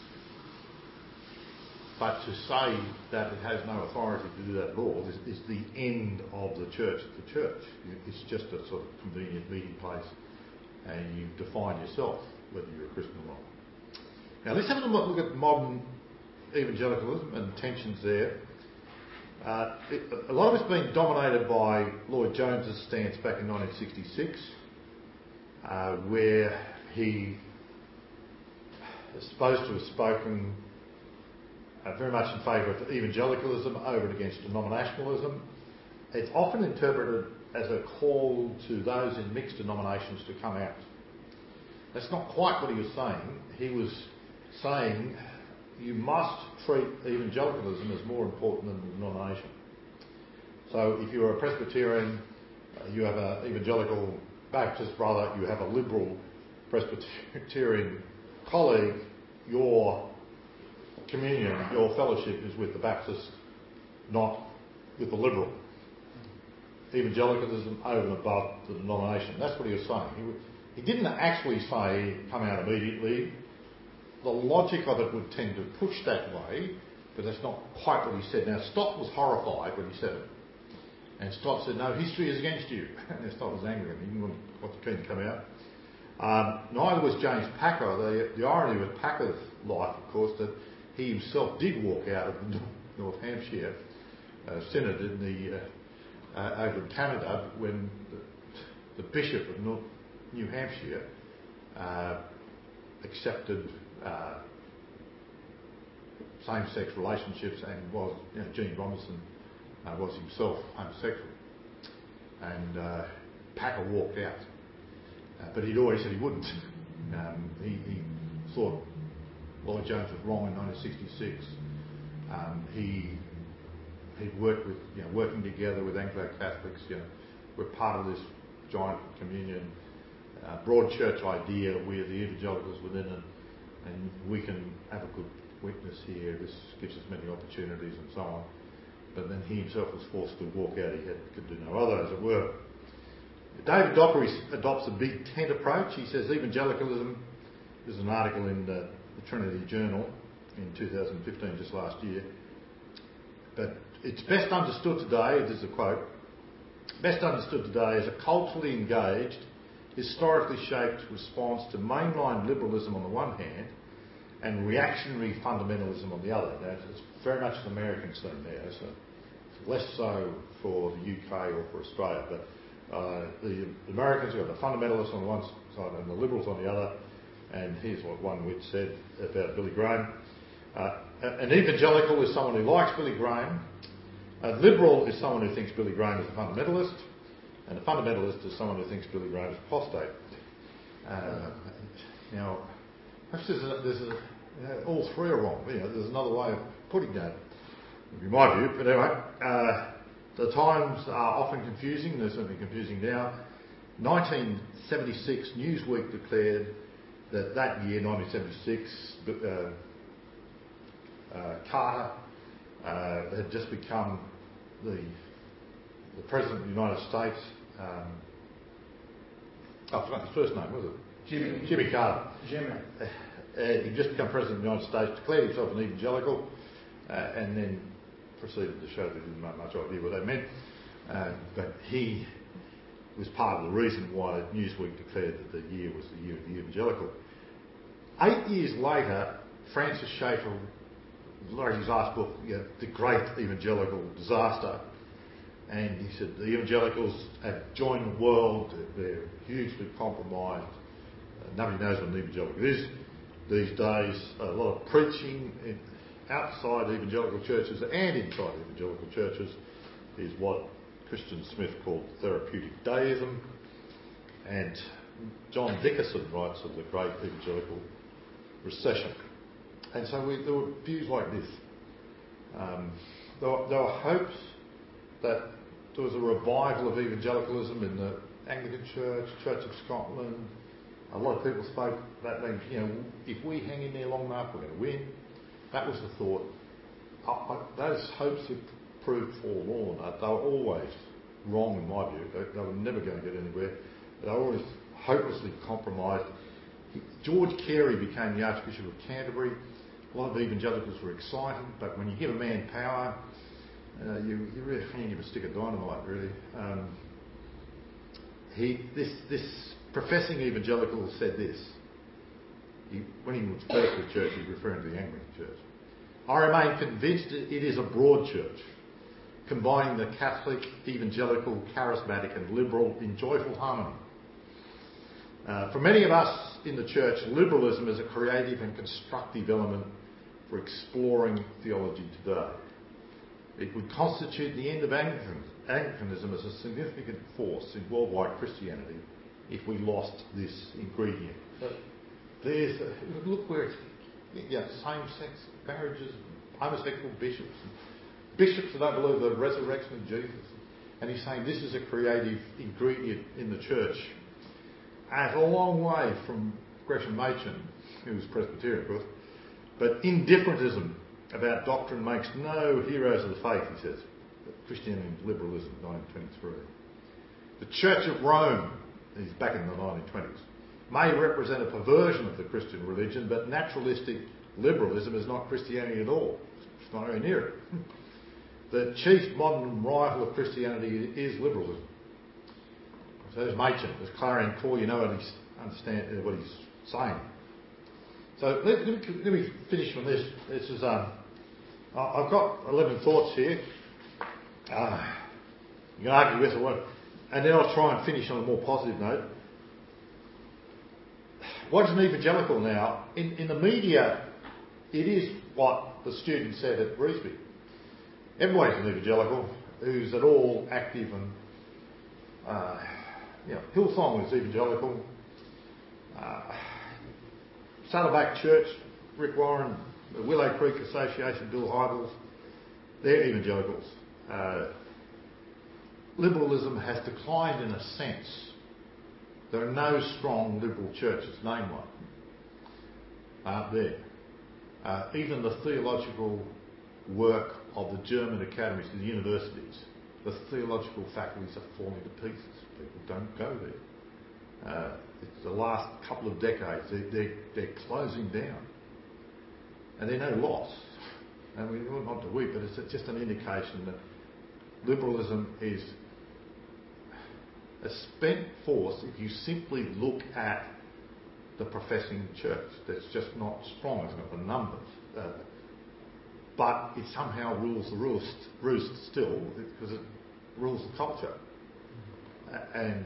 but to say that it has no authority to do that at all is, is the end of the church as the church. It's just a sort of convenient meeting place and you define yourself whether you're a Christian or not. Now let's have a look at modern evangelicalism and tensions there. Uh, it, a lot of it's been dominated by Lloyd Jones's stance back in nineteen sixty-six, uh, where he is supposed to have spoken uh, very much in favour of evangelicalism over and against denominationalism. It's often interpreted as a call to those in mixed denominations to come out. That's not quite what he was saying. He was saying you must treat evangelicalism as more important than the denomination. So if you're a Presbyterian, uh, you have an evangelical Baptist brother, you have a liberal Presbyterian colleague, your communion, your fellowship is with the Baptist, not with the liberal. Evangelicalism over and above the denomination. That's what he was saying. He, he didn't actually say come out immediately. The logic of it would tend to push that way, but that's not quite what he said. Now, Stott was horrified when he said it. And Stott said, no, history is against you. And Stott was angry and he didn't want, want the king to come out. Um, neither was James Packer. The, the irony with Packer's life, of course, that he himself did walk out of the North Hampshire uh, Synod in the, uh, uh, over in Canada when the, the Bishop of North, New Hampshire uh, accepted Uh, same-sex relationships and was, you know, Gene Robinson uh, was himself homosexual, and uh, Packer walked out, uh, but he'd always said he wouldn't. Um, he, he thought Lloyd Jones was wrong in nineteen sixty-six. Um, he he'd worked with, you know, working together with Anglo-Catholics. You know, we're part of this giant communion, uh, broad church idea where the evangelicals within it. And we can have a good witness here, this gives us many opportunities and so on. But then he himself was forced to walk out, he had, could do no other, as it were. David Dockery adopts a big tent approach. He says evangelicalism, there's an article in the, the Trinity Journal in two thousand fifteen, just last year, but it's best understood today, this is a quote, best understood today as a culturally engaged, historically shaped response to mainline liberalism on the one hand and reactionary fundamentalism on the other. Now, it's very much an American theme there, so it's less so for the U K or for Australia, but Uh, the Americans have got the fundamentalists on the one side and the liberals on the other, and here's what one wit said about Billy Graham. Uh, an evangelical is someone who likes Billy Graham, a liberal is someone who thinks Billy Graham is a fundamentalist, and a fundamentalist is someone who thinks Billy Graham is apostate. Uh, now, perhaps there's, a, there's a, you know, all three are wrong. You know, there's another way of putting that, would be my view, but anyway. Uh, The times are often confusing, they're certainly confusing now. nineteen seventy-six, Newsweek declared that that year, nineteen seventy-six, uh, uh, Carter uh, had just become the, the President of the United States. Um, I forgot his first name, was it? Jimmy. Jimmy Carter. Jimmy. Uh, he'd just become President of the United States, declared himself an evangelical, uh, and then proceeded to show that he didn't have much idea what they meant, uh, but he was part of the reason why Newsweek declared that the year was the year of the evangelical. Eight years later, Francis Schaeffer wrote his last book, you know, The Great Evangelical Disaster, and he said the evangelicals have joined the world, they're hugely compromised, uh, nobody knows what an evangelical is these days, a lot of preaching in, outside evangelical churches and inside evangelical churches is what Christian Smith called therapeutic deism, and John Dickerson writes of the great evangelical recession. And so we, there were views like this. Um, there, were, there were hopes that there was a revival of evangelicalism in the Anglican Church, Church of Scotland. A lot of people spoke that means, you know, if we hang in there long enough, we're going to win. That was the thought. I, I, those hopes have proved forlorn. They were always wrong in my view. They, they were never going to get anywhere. They were always hopelessly compromised. George Carey became the Archbishop of Canterbury. A lot of evangelicals were excited, but when you give a man power, uh, you, you really hand him a stick of dynamite, really. Um, he, this, this professing evangelical said this. He, when he was first to the church, he was referring to the Anglican Church. I remain convinced that it is a broad church, combining the Catholic, evangelical, charismatic and liberal in joyful harmony. Uh, for many of us in the church, liberalism is a creative and constructive element for exploring theology today. It would constitute the end of Anglican, Anglicanism as a significant force in worldwide Christianity if we lost this ingredient. But there's a, look where it's, yeah, same-sex marriages, homosexual bishops, bishops that don't believe the resurrection of Jesus. And he's saying this is a creative ingredient in the church. And it's a long way from Gresham Machen, who was Presbyterian, of course. But indifferentism about doctrine makes no heroes of the faith, he says. Christianity and liberalism, nineteen twenty-three. The Church of Rome, he's back in the nineteen twenties, may represent a perversion of the Christian religion, but naturalistic liberalism is not Christianity at all. It's not very near it. The chief modern rival of Christianity is liberalism. So there's Machen, there's Clarion Call, you know what he's, understand, what he's saying. So let, let, me, let me finish on this. This is um, I've got eleven thoughts here. Uh, you can argue with or what, and then I'll try and finish on a more positive note. What is an evangelical now? In, in the media, it is what the student said at Brisbane. Everybody's an evangelical who's at all active, and uh, you know, Hillsong is evangelical. Uh, Saddleback Church, Rick Warren, the Willow Creek Association, Bill Hybels, they're evangelicals. Uh, liberalism has declined in a sense. There are no strong liberal churches, name one, aren't there. Uh, even the theological work of the German academies, the universities, the theological faculties are falling to pieces. People don't go there. Uh, it's the last couple of decades, they're, they're, they're closing down. And they're no loss. And we ought not to weep, but it's just an indication that liberalism is a spent force if you simply look at the professing church. That's just not strong. It's got the numbers. Uh, but it somehow rules the roost, roost still because it rules the culture. Uh, and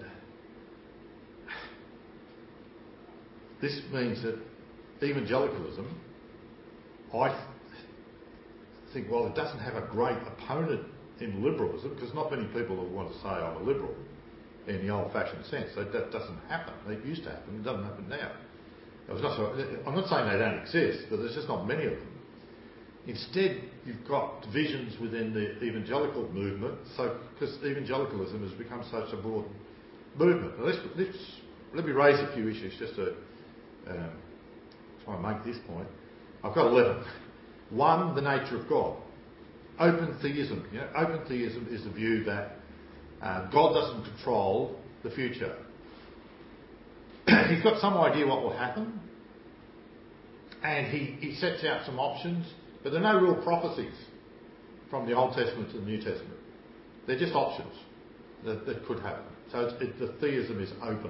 this means that evangelicalism, I think, well, it doesn't have a great opponent in liberalism because not many people will want to say I'm a liberal in the old-fashioned sense. That, that doesn't happen. It used to happen. It doesn't happen now. It was not so, I'm not saying they don't exist, but there's just not many of them. Instead, you've got divisions within the evangelical movement, so because evangelicalism has become such a broad movement. Now let's, let's, let me raise a few issues just to um, try and make this point. I've got eleven. One, the nature of God. Open theism. You know, open theism is the view that uh, God doesn't control the future. He's got some idea what will happen, and he, he sets out some options, but there are no real prophecies from the Old Testament to the New Testament. They're just options that, that could happen. So it's, it, the theism is open.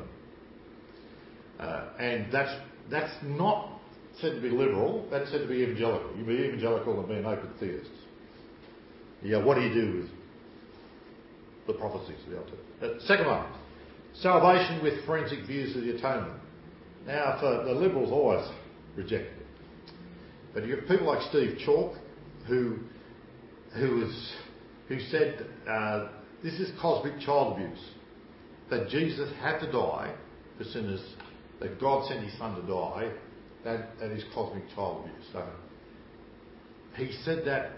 Uh, and that's that's not said to be liberal, that's said to be evangelical. You be evangelical and be an open theist. Yeah, what do you do with the prophecies of the Old Testament? Uh, second one, salvation with forensic views of the atonement. Now, for the liberals always reject it. But you have people like Steve Chalk, who who was who said uh, this is cosmic child abuse, that Jesus had to die for sinners, that God sent His Son to die. That, that is cosmic child abuse. So he said that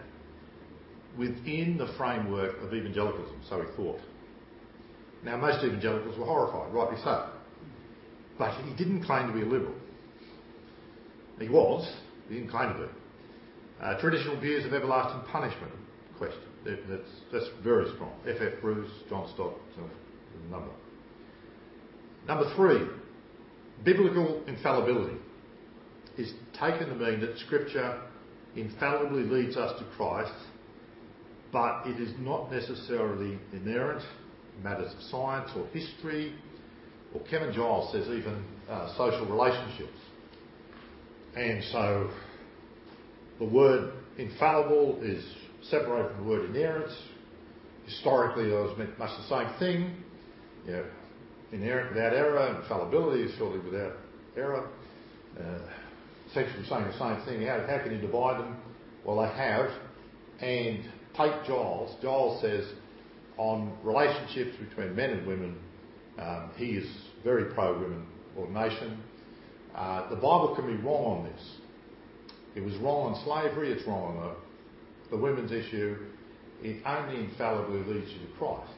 within the framework of evangelicalism, so he thought. Now, most evangelicals were horrified, rightly so. But he didn't claim to be a liberal. He was, he didn't claim to be. Uh, traditional views of everlasting punishment, question. That, that's, that's very strong. F F Bruce, John Stott, a number. Number three, biblical infallibility is taken to mean that Scripture infallibly leads us to Christ, but it is not necessarily inerrant in matters of science or history, or Kevin Giles says even uh, social relationships. And so the word infallible is separated from the word inerrant. Historically, it was meant much the same thing. You know, inerrant without error, infallibility is surely without error. Uh, essentially saying the same thing. How, how can you divide them? Well, they have. And take Giles. Giles says on relationships between men and women, um, he is very pro-women ordination. Uh, the Bible can be wrong on this. It was wrong on slavery, it's wrong on the, the women's issue. It only infallibly leads you to Christ.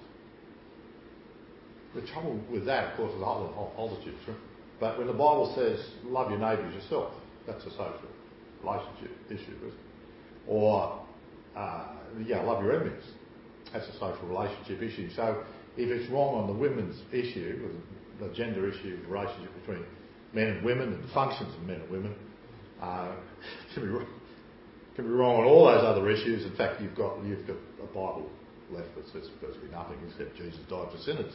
The trouble with that, of course, is the whole multitudes. Right? But when the Bible says, love your neighbour as yourself, that's a social relationship issue, isn't it? Or, uh, yeah, love your enemies. That's a social relationship issue. So if it's wrong on the women's issue, the gender issue, the relationship between men and women, and the functions of men and women, uh, it can be wrong. Can be wrong on all those other issues. In fact, you've got you've got a Bible left that says virtually nothing except Jesus died for sinners.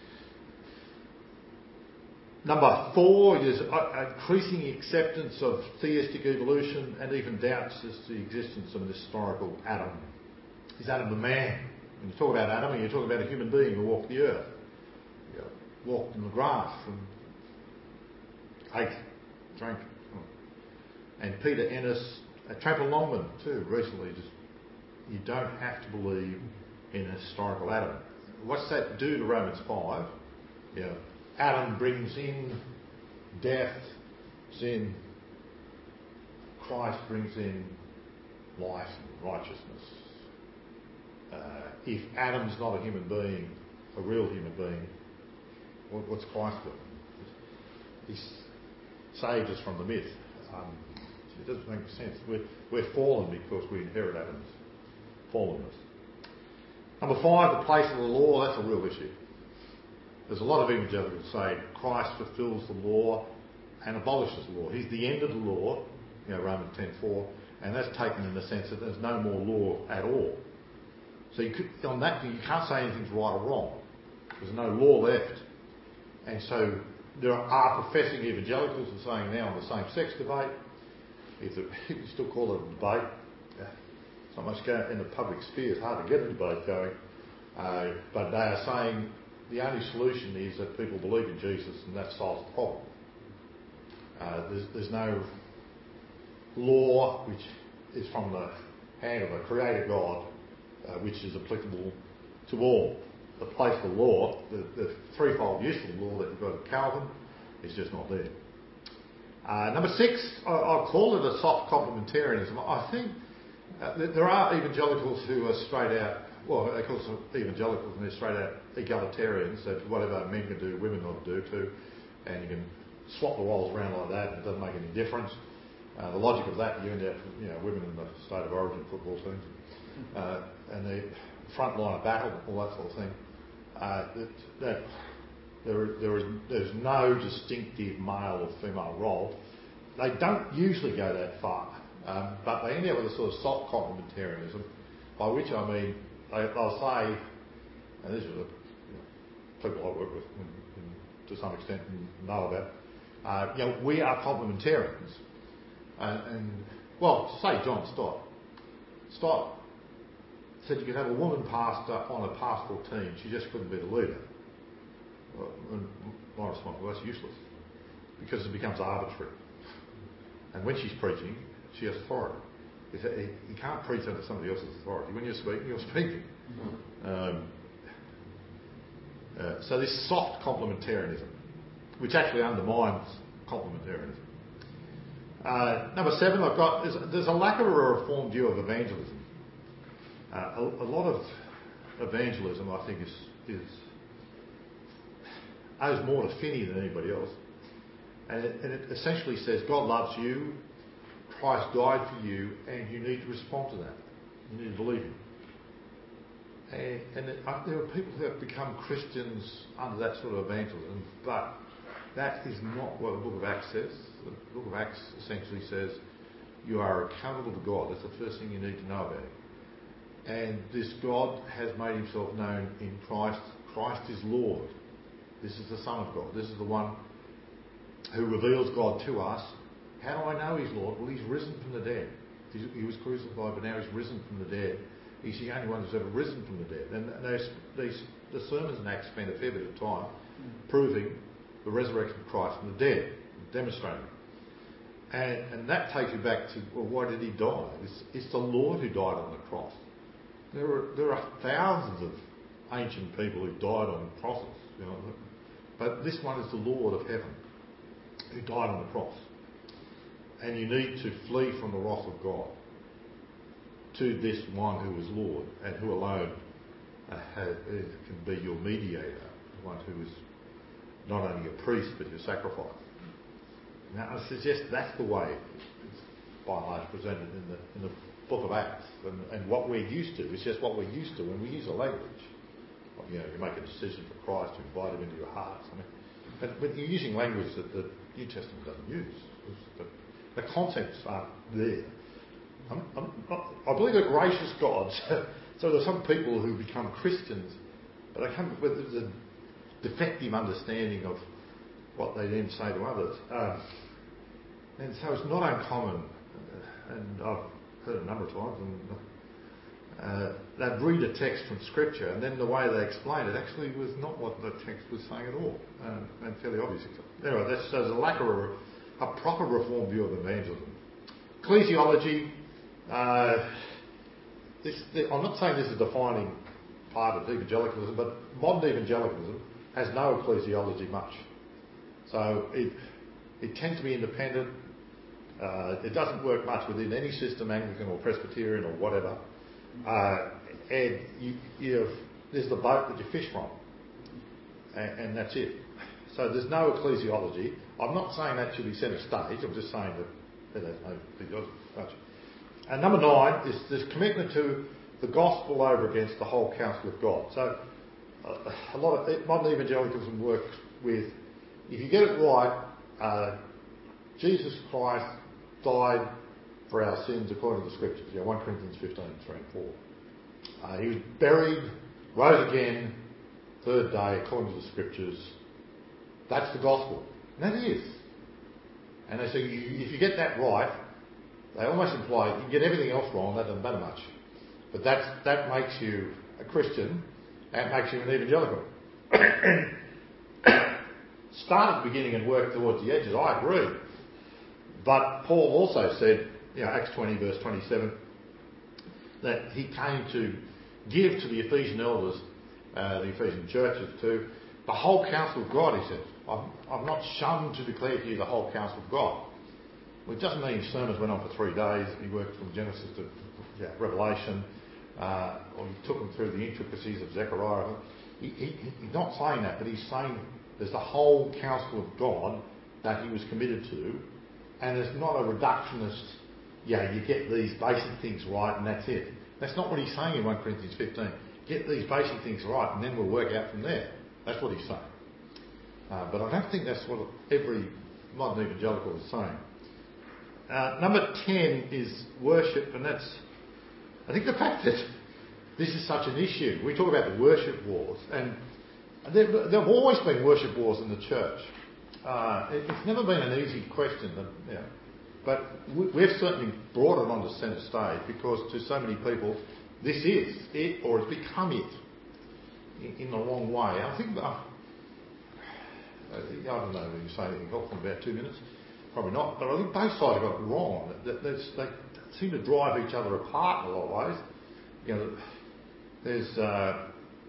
Number four is increasing acceptance of theistic evolution and even doubts as to the existence of an historical Adam. Is Adam a man? When you talk about Adam, you're talking about a human being who walked the earth, you know, walked in the grass and ate, drank. And Peter Ennis, uh, Trample Longman too, recently, just you don't have to believe in a historical Adam. What's that do to Romans five? You know, Adam brings in death, sin. Christ brings in life and righteousness. Uh, if Adam's not a human being, a real human being, what, what's Christ doing? He saved us from the myth. Um, It doesn't make sense. We're, we're fallen because we inherit Adam's fallenness. Number five, the place of the law. That's a real issue. There's a lot of evangelicals say Christ fulfills the law and abolishes the law. He's the end of the law, you know, Romans ten four, and that's taken in the sense that there's no more law at all. So you could, on that, you can't say anything's right or wrong. There's no law left. And so there are professing evangelicals who are saying now on the same-sex debate, if you can still call it a debate, it's not much going in the public sphere, it's hard to get a debate going, uh, but they are saying the only solution is that people believe in Jesus and that solves the problem. Uh, there's, there's no law which is from the hand of a creator God, uh, which is applicable to all. The place of the law, the, the threefold use of the law that you've got at Calvin, is just not there. Uh, number six, I, I'll call it a soft complementarianism. I think uh, that there are evangelicals who are straight out, well, they call them evangelicals and they're straight out egalitarians, that whatever men can do, women ought to do too, and you can swap the roles around like that and it doesn't make any difference. Uh, the logic of that, you end up, you know, women in the state of origin football teams, uh, and the front line of battle, all that sort of thing. Uh, that, that there, there is there's no distinctive male or female role. They don't usually go that far, um, but they end up with a sort of soft complementarianism, by which I mean they, they'll say, and these are the you know, people I work with in, in, to some extent and know about. Uh, you know, we are complementarians, and, and well, say John Stott. Stott said you could have a woman pastor on a pastoral team, she just couldn't be the leader. Well, my response, well, that's useless, because it becomes arbitrary. And when she's preaching, she has authority. You can't preach under somebody else's authority. When you're speaking, you're speaking. Um, uh, so this soft complementarianism, which actually undermines complementarianism. Uh, number seven, I've got there's, there's a lack of a reformed view of evangelism. Uh, a, a lot of evangelism, I think, is, is owes more to Finney than anybody else, and it, and it essentially says God loves you, Christ died for you, and you need to respond to that. You need to believe Him. And, and it, uh, there are people who have become Christians under that sort of evangelism, but that is not what the Book of Acts says. The Book of Acts essentially says you are accountable to God. That's the first thing you need to know about Him. And this God has made Himself known in Christ. Christ is Lord. This is the Son of God. This is the one who reveals God to us. How do I know He's Lord? Well, He's risen from the dead. He was crucified, but now He's risen from the dead. He's the only one who's ever risen from the dead. And those, these, the sermons in Acts spend a fair bit of time proving the resurrection of Christ from the dead, demonstrating it. And, and that takes you back to, well, why did He die? It's, it's the Lord who died on the cross. There are, there are thousands of ancient people who died on crosses, you know, but this one is the Lord of heaven who died on the cross. And you need to flee from the wrath of God to this one who is Lord and who alone uh, has, can be your mediator, one who is not only a priest but your sacrifice. Now I suggest that's the way it's by and large presented in the in the Book of Acts, and, and what we're used to. It's just what we're used to when we use a language. You know, you make a decision for Christ, you invite Him into your hearts. I mean, but, but you're using language that the New Testament doesn't use. The, the concepts aren't there. I'm, I'm, I believe a gracious God. So, so there's some people who become Christians, but they come with a defective understanding of what they then say to others. Um, and so it's not uncommon, and I've heard a number of times, and uh, they'd read a text from Scripture, and then the way they explained it actually was not what the text was saying at all, um, and fairly obvious. Anyway, that's, there's a lack of a, a proper reform view of evangelism. Ecclesiology. Uh, this, I'm not saying this is a defining part of evangelicalism, but modern evangelicalism has no ecclesiology much. So it it tends to be independent. Uh, it doesn't work much within any system, Anglican or Presbyterian or whatever. Uh, and you, you have, there's the boat that you fish from, and, and that's it. So there's no ecclesiology. I'm not saying that should be centre stage. I'm just saying that there's no big much. And number nine is this commitment to the gospel over against the whole counsel of God. So uh, a lot of modern evangelicalism works with, if you get it right, uh, Jesus Christ died for our sins according to the scriptures. Yeah, First Corinthians fifteen, three and four. Uh, he was buried, rose again, third day according to the scriptures. That's the gospel. And that is. And they say, you, if you get that right, they almost imply you can get everything else wrong, that doesn't matter much. But that's, that makes you a Christian, that makes you an evangelical. Start at the beginning and work towards the edges, I agree. But Paul also said, you know, Acts twenty verse twenty-seven, that he came to give to the Ephesian elders, uh, the Ephesian churches too, the whole counsel of God, he said. I've, I've not shunned to declare to you the whole counsel of God. Well, it doesn't mean his sermons went on for three days. He worked from Genesis to yeah, Revelation, uh, or he took them through the intricacies of Zechariah. He, he, he's not saying that, but he's saying there's the whole counsel of God that he was committed to, and it's not a reductionist, yeah, you get these basic things right and that's it. That's not what he's saying in First Corinthians fifteen. Get these basic things right and then we'll work out from there. That's what he's saying. Uh, but I don't think that's what every modern evangelical is saying. Uh, number ten is worship, and that's, I think the fact that this is such an issue. We talk about the worship wars, and there, there have always been worship wars in the church. Uh, it, it's never been an easy question, that, you know, but we, we've certainly brought it onto centre stage because to so many people, this is it, or it's become it in, in the wrong way. I think, uh, I don't know if you say anything helpful in about two minutes. Probably not, but I think both sides got it wrong. They, they, they seem to drive each other apart in a lot of ways. You know, there's uh,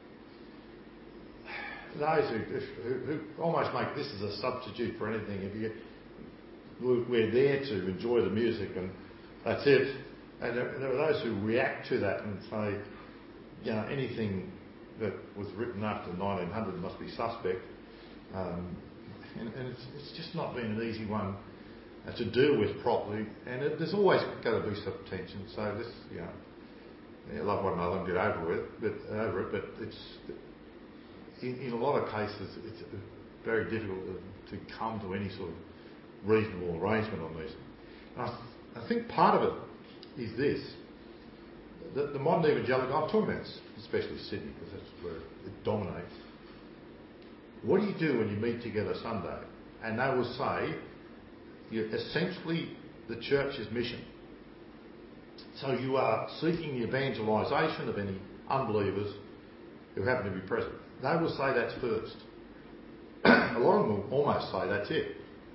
those who, who, who almost make this as a substitute for anything. If you, we're there to enjoy the music and that's it. And there, there are those who react to that and say, you know, anything that was written after nineteen hundred must be suspect. Um, and and it's, it's just not been an easy one uh, to deal with properly, and it, there's always got to be some tension. So this, you know, you love one another and get over it, but over it. But it's in, in a lot of cases it's very difficult to, to come to any sort of reasonable arrangement on these. And I, I think part of it is this: the, the modern evangelical. I'm talking about especially Sydney because that's where it dominates. What do you do when you meet together Sunday? And they will say, you're essentially the church's mission. So you are seeking the evangelisation of any unbelievers who happen to be present. They will say that's first. A lot of them will almost say that's it.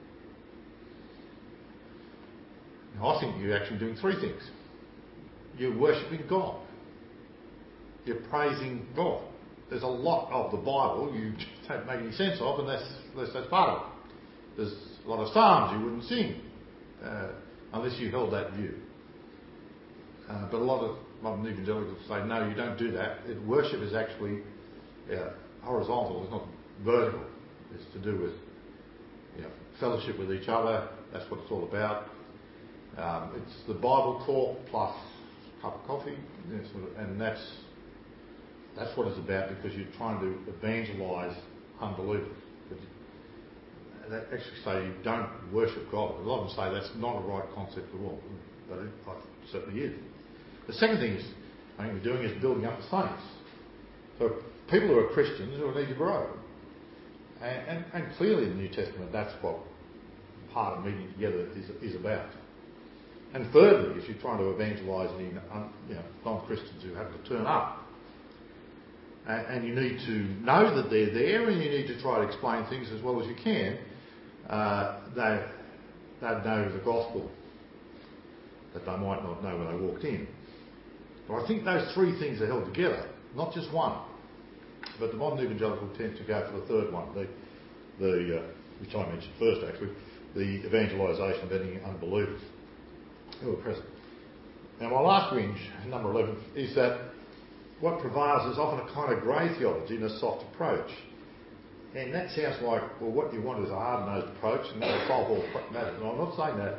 Now, I think you're actually doing three things. You're worshipping God. You're praising God. There's a lot of the Bible you don't make any sense of, and that's, that's, that's part of it. There's a lot of psalms you wouldn't sing uh, unless you held that view. Uh, but a lot of modern evangelicals say, no, you don't do that. It, worship is actually uh, horizontal, it's not vertical. It's to do with you know, fellowship with each other. That's what it's all about. Um, it's the Bible talk plus a cup of coffee, you know, sort of, and that's That's what it's about because you're trying to evangelise unbelievers. But they actually say you don't worship God. A lot of them say that's not a right concept at all, but it certainly is. The second thing is, I think we're doing is building up the saints. So people who are Christians who need to grow. And, and, and clearly in the New Testament that's what part of meeting together is, is about. And thirdly, if you're trying to evangelise any you know, non-Christians who happen to turn up, and you need to know that they're there, and you need to try to explain things as well as you can. Uh, they they know the gospel that they might not know when they walked in. But I think those three things are held together, not just one. But the modern evangelical tend to go for the third one, the the uh, which I mentioned first actually, the evangelisation of any unbelievers who are present. Now my last whinge, number eleven, is that what prevails is often a kind of grey theology and a soft approach. And that sounds like, well, what you want is a hard-nosed approach and that'll solve all matters. And I'm not saying that.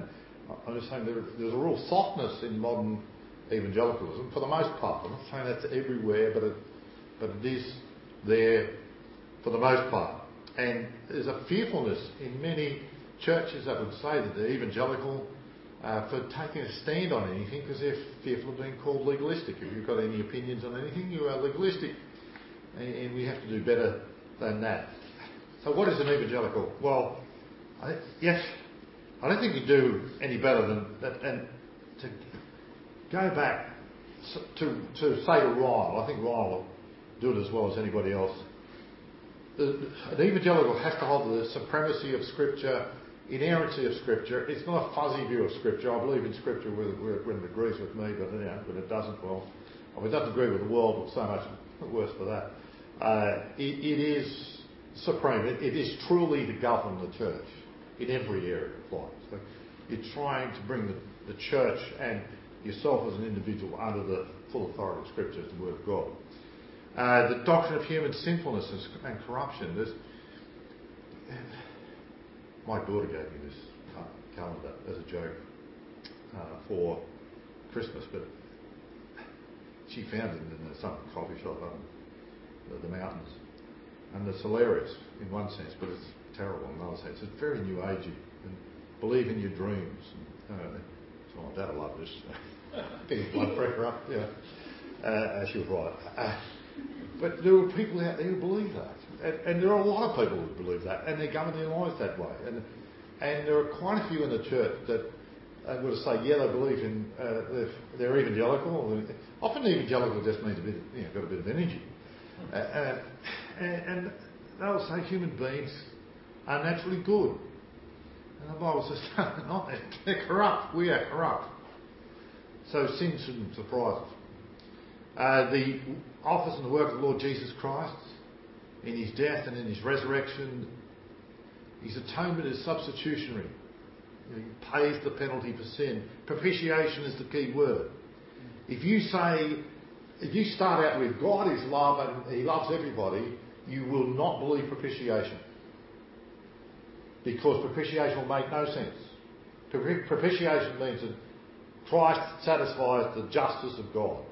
I'm just saying there, there's a real softness in modern evangelicalism for the most part. I'm not saying that's everywhere, but it, but it is there for the most part. And there's a fearfulness in many churches that would say that they're evangelical uh, for taking a stand on anything because they're fearful of being called legalistic. If you've got any opinions on anything, you are legalistic. And, and we have to do better than that. So what is an evangelical? Well, I, yes, I don't think you do any better than that. And to go back to, to say to Ryan, I think Ryan will do it as well as anybody else. The, an evangelical has to hold the supremacy of Scripture, inerrancy of Scripture. It's not a fuzzy view of Scripture. I believe in Scripture when it agrees with me, but you know, when it doesn't, well, if it doesn't agree with the world, it's so much worse for that. Uh, it, it is supreme. It, it is truly to govern the church in every area of life. So you're trying to bring the, the church and yourself as an individual under the full authority of Scripture, as the Word of God. Uh, the doctrine of human sinfulness and corruption. There's, my daughter gave me this calendar as a joke uh, for Christmas, but she found it in some coffee shop up in the mountains. And it's hilarious in one sense, but it's terrible in another sense. It's very new agey. And believe in your dreams. And, uh, so my dad will love this. Getting blood pressure up, yeah. Uh, she was right. Uh, but there are people out there who believe that. And, and there are a lot of people who believe that, and they govern their lives that way. And and there are quite a few in the church that uh, would say, yeah, they believe in, uh, they're, they're evangelical. Often evangelical just means a bit, you know, got a bit of energy. Uh, uh, and, and they'll say human beings are naturally good. And the Bible says, no, they're not. They're corrupt. We are corrupt. So sin shouldn't surprise us. Uh, the office and the work of the Lord Jesus Christ, in his death and in his resurrection, his atonement is substitutionary. He pays the penalty for sin. Propitiation is the key word. If you say, if you start out with God is love and he loves everybody, you will not believe propitiation. Because propitiation will make no sense. Propitiation means that Christ satisfies the justice of God.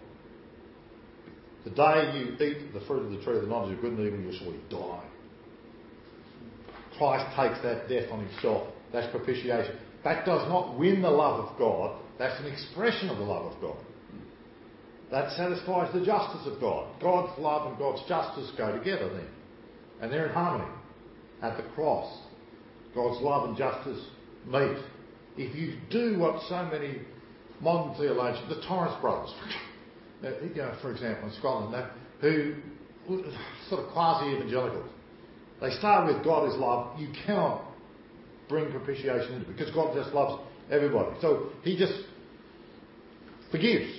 The day you eat the fruit of the tree of the knowledge of good and evil, you'll surely die. Christ takes that death on himself. That's propitiation. That does not win the love of God. That's an expression of the love of God. That satisfies the justice of God. God's love and God's justice go together then. And they're in harmony. At the cross, God's love and justice meet. If you do what so many modern theologians, the Torrance brothers, Uh, you know, for example, in Scotland, that, who sort of quasi-evangelicals, they start with God is love. You cannot bring propitiation into it because God just loves everybody. So he just forgives.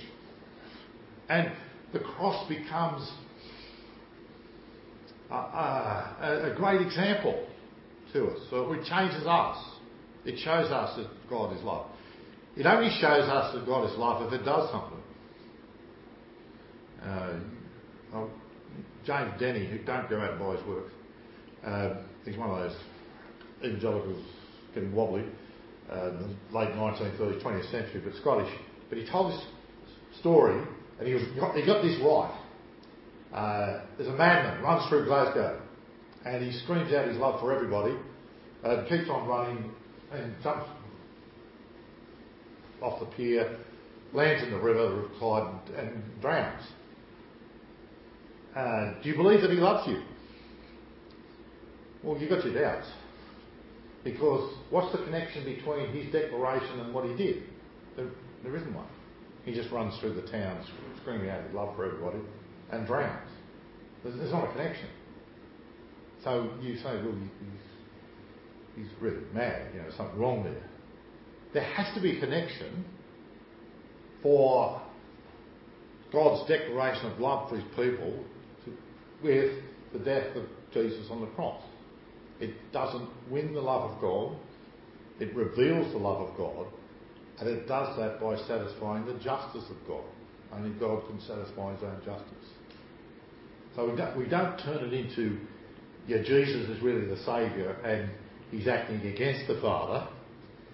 And the cross becomes a, a, a great example to us. So it changes us. It shows us that God is love. It only shows us that God is love if it does something. Uh, oh, James Denny, who don't go out and buy his work, uh, he's one of those evangelicals getting wobbly, uh, late nineteenth, early twentieth century, but Scottish. But he told this story, and he, was, he got this right. Uh, there's a madman runs through Glasgow, and he screams out his love for everybody, uh, keeps on running, and jumps off the pier, lands in the river, the River Clyde, and, and drowns. Uh, do you believe that he loves you? Well, you've got your doubts. Because what's the connection between his declaration and what he did? There, there isn't one. He just runs through the town screaming out his love for everybody and drowns. There's, there's not a connection. So you say, well, he's, he's really mad, you know, something wrong there. There has to be a connection for God's declaration of love for his people to, with the death of Jesus on the cross. It doesn't win the love of God, it reveals the love of God, and it does that by satisfying the justice of God. Only God can satisfy his own justice. So we don't, we don't turn it into, yeah, Jesus is really the Saviour and he's acting against the Father.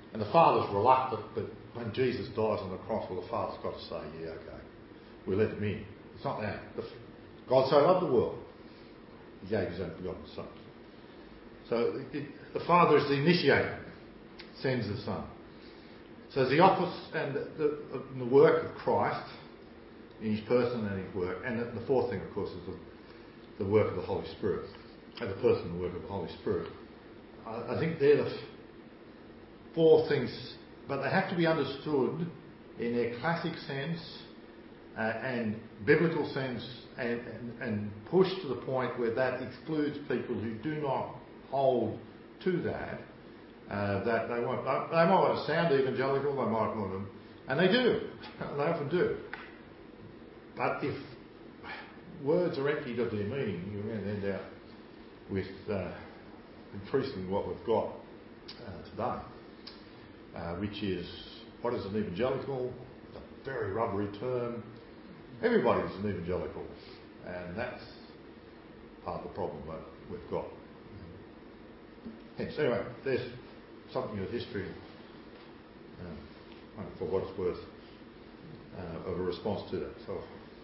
And the Father's reluctant, but when Jesus dies on the cross, well, the Father's got to say, yeah, okay, we let him in. It's not that. God so loved the world, he gave his own begotten Son. So it, the Father is the initiator, sends the Son. So the office and the, the, the work of Christ in his person and his work, and the, the fourth thing, of course, is the, the work of the Holy Spirit, and the person and the work of the Holy Spirit. I, I think they're the f- four things, but they have to be understood in their classic sense uh, and biblical sense, and, and, and pushed to the point where that excludes people who do not hold to that. Uh, that they want, they might want to sound evangelical, they might want to, and they do, they often do. But if words are emptied of their meaning, you're going to end up with uh, increasingly what we've got uh, today, uh, which is, what is an evangelical? It's a very rubbery term. Everybody's an evangelical, and that's part of the problem that we've got. Hence, anyway, there's something of history, um, for what it's worth, uh, of a response to that. So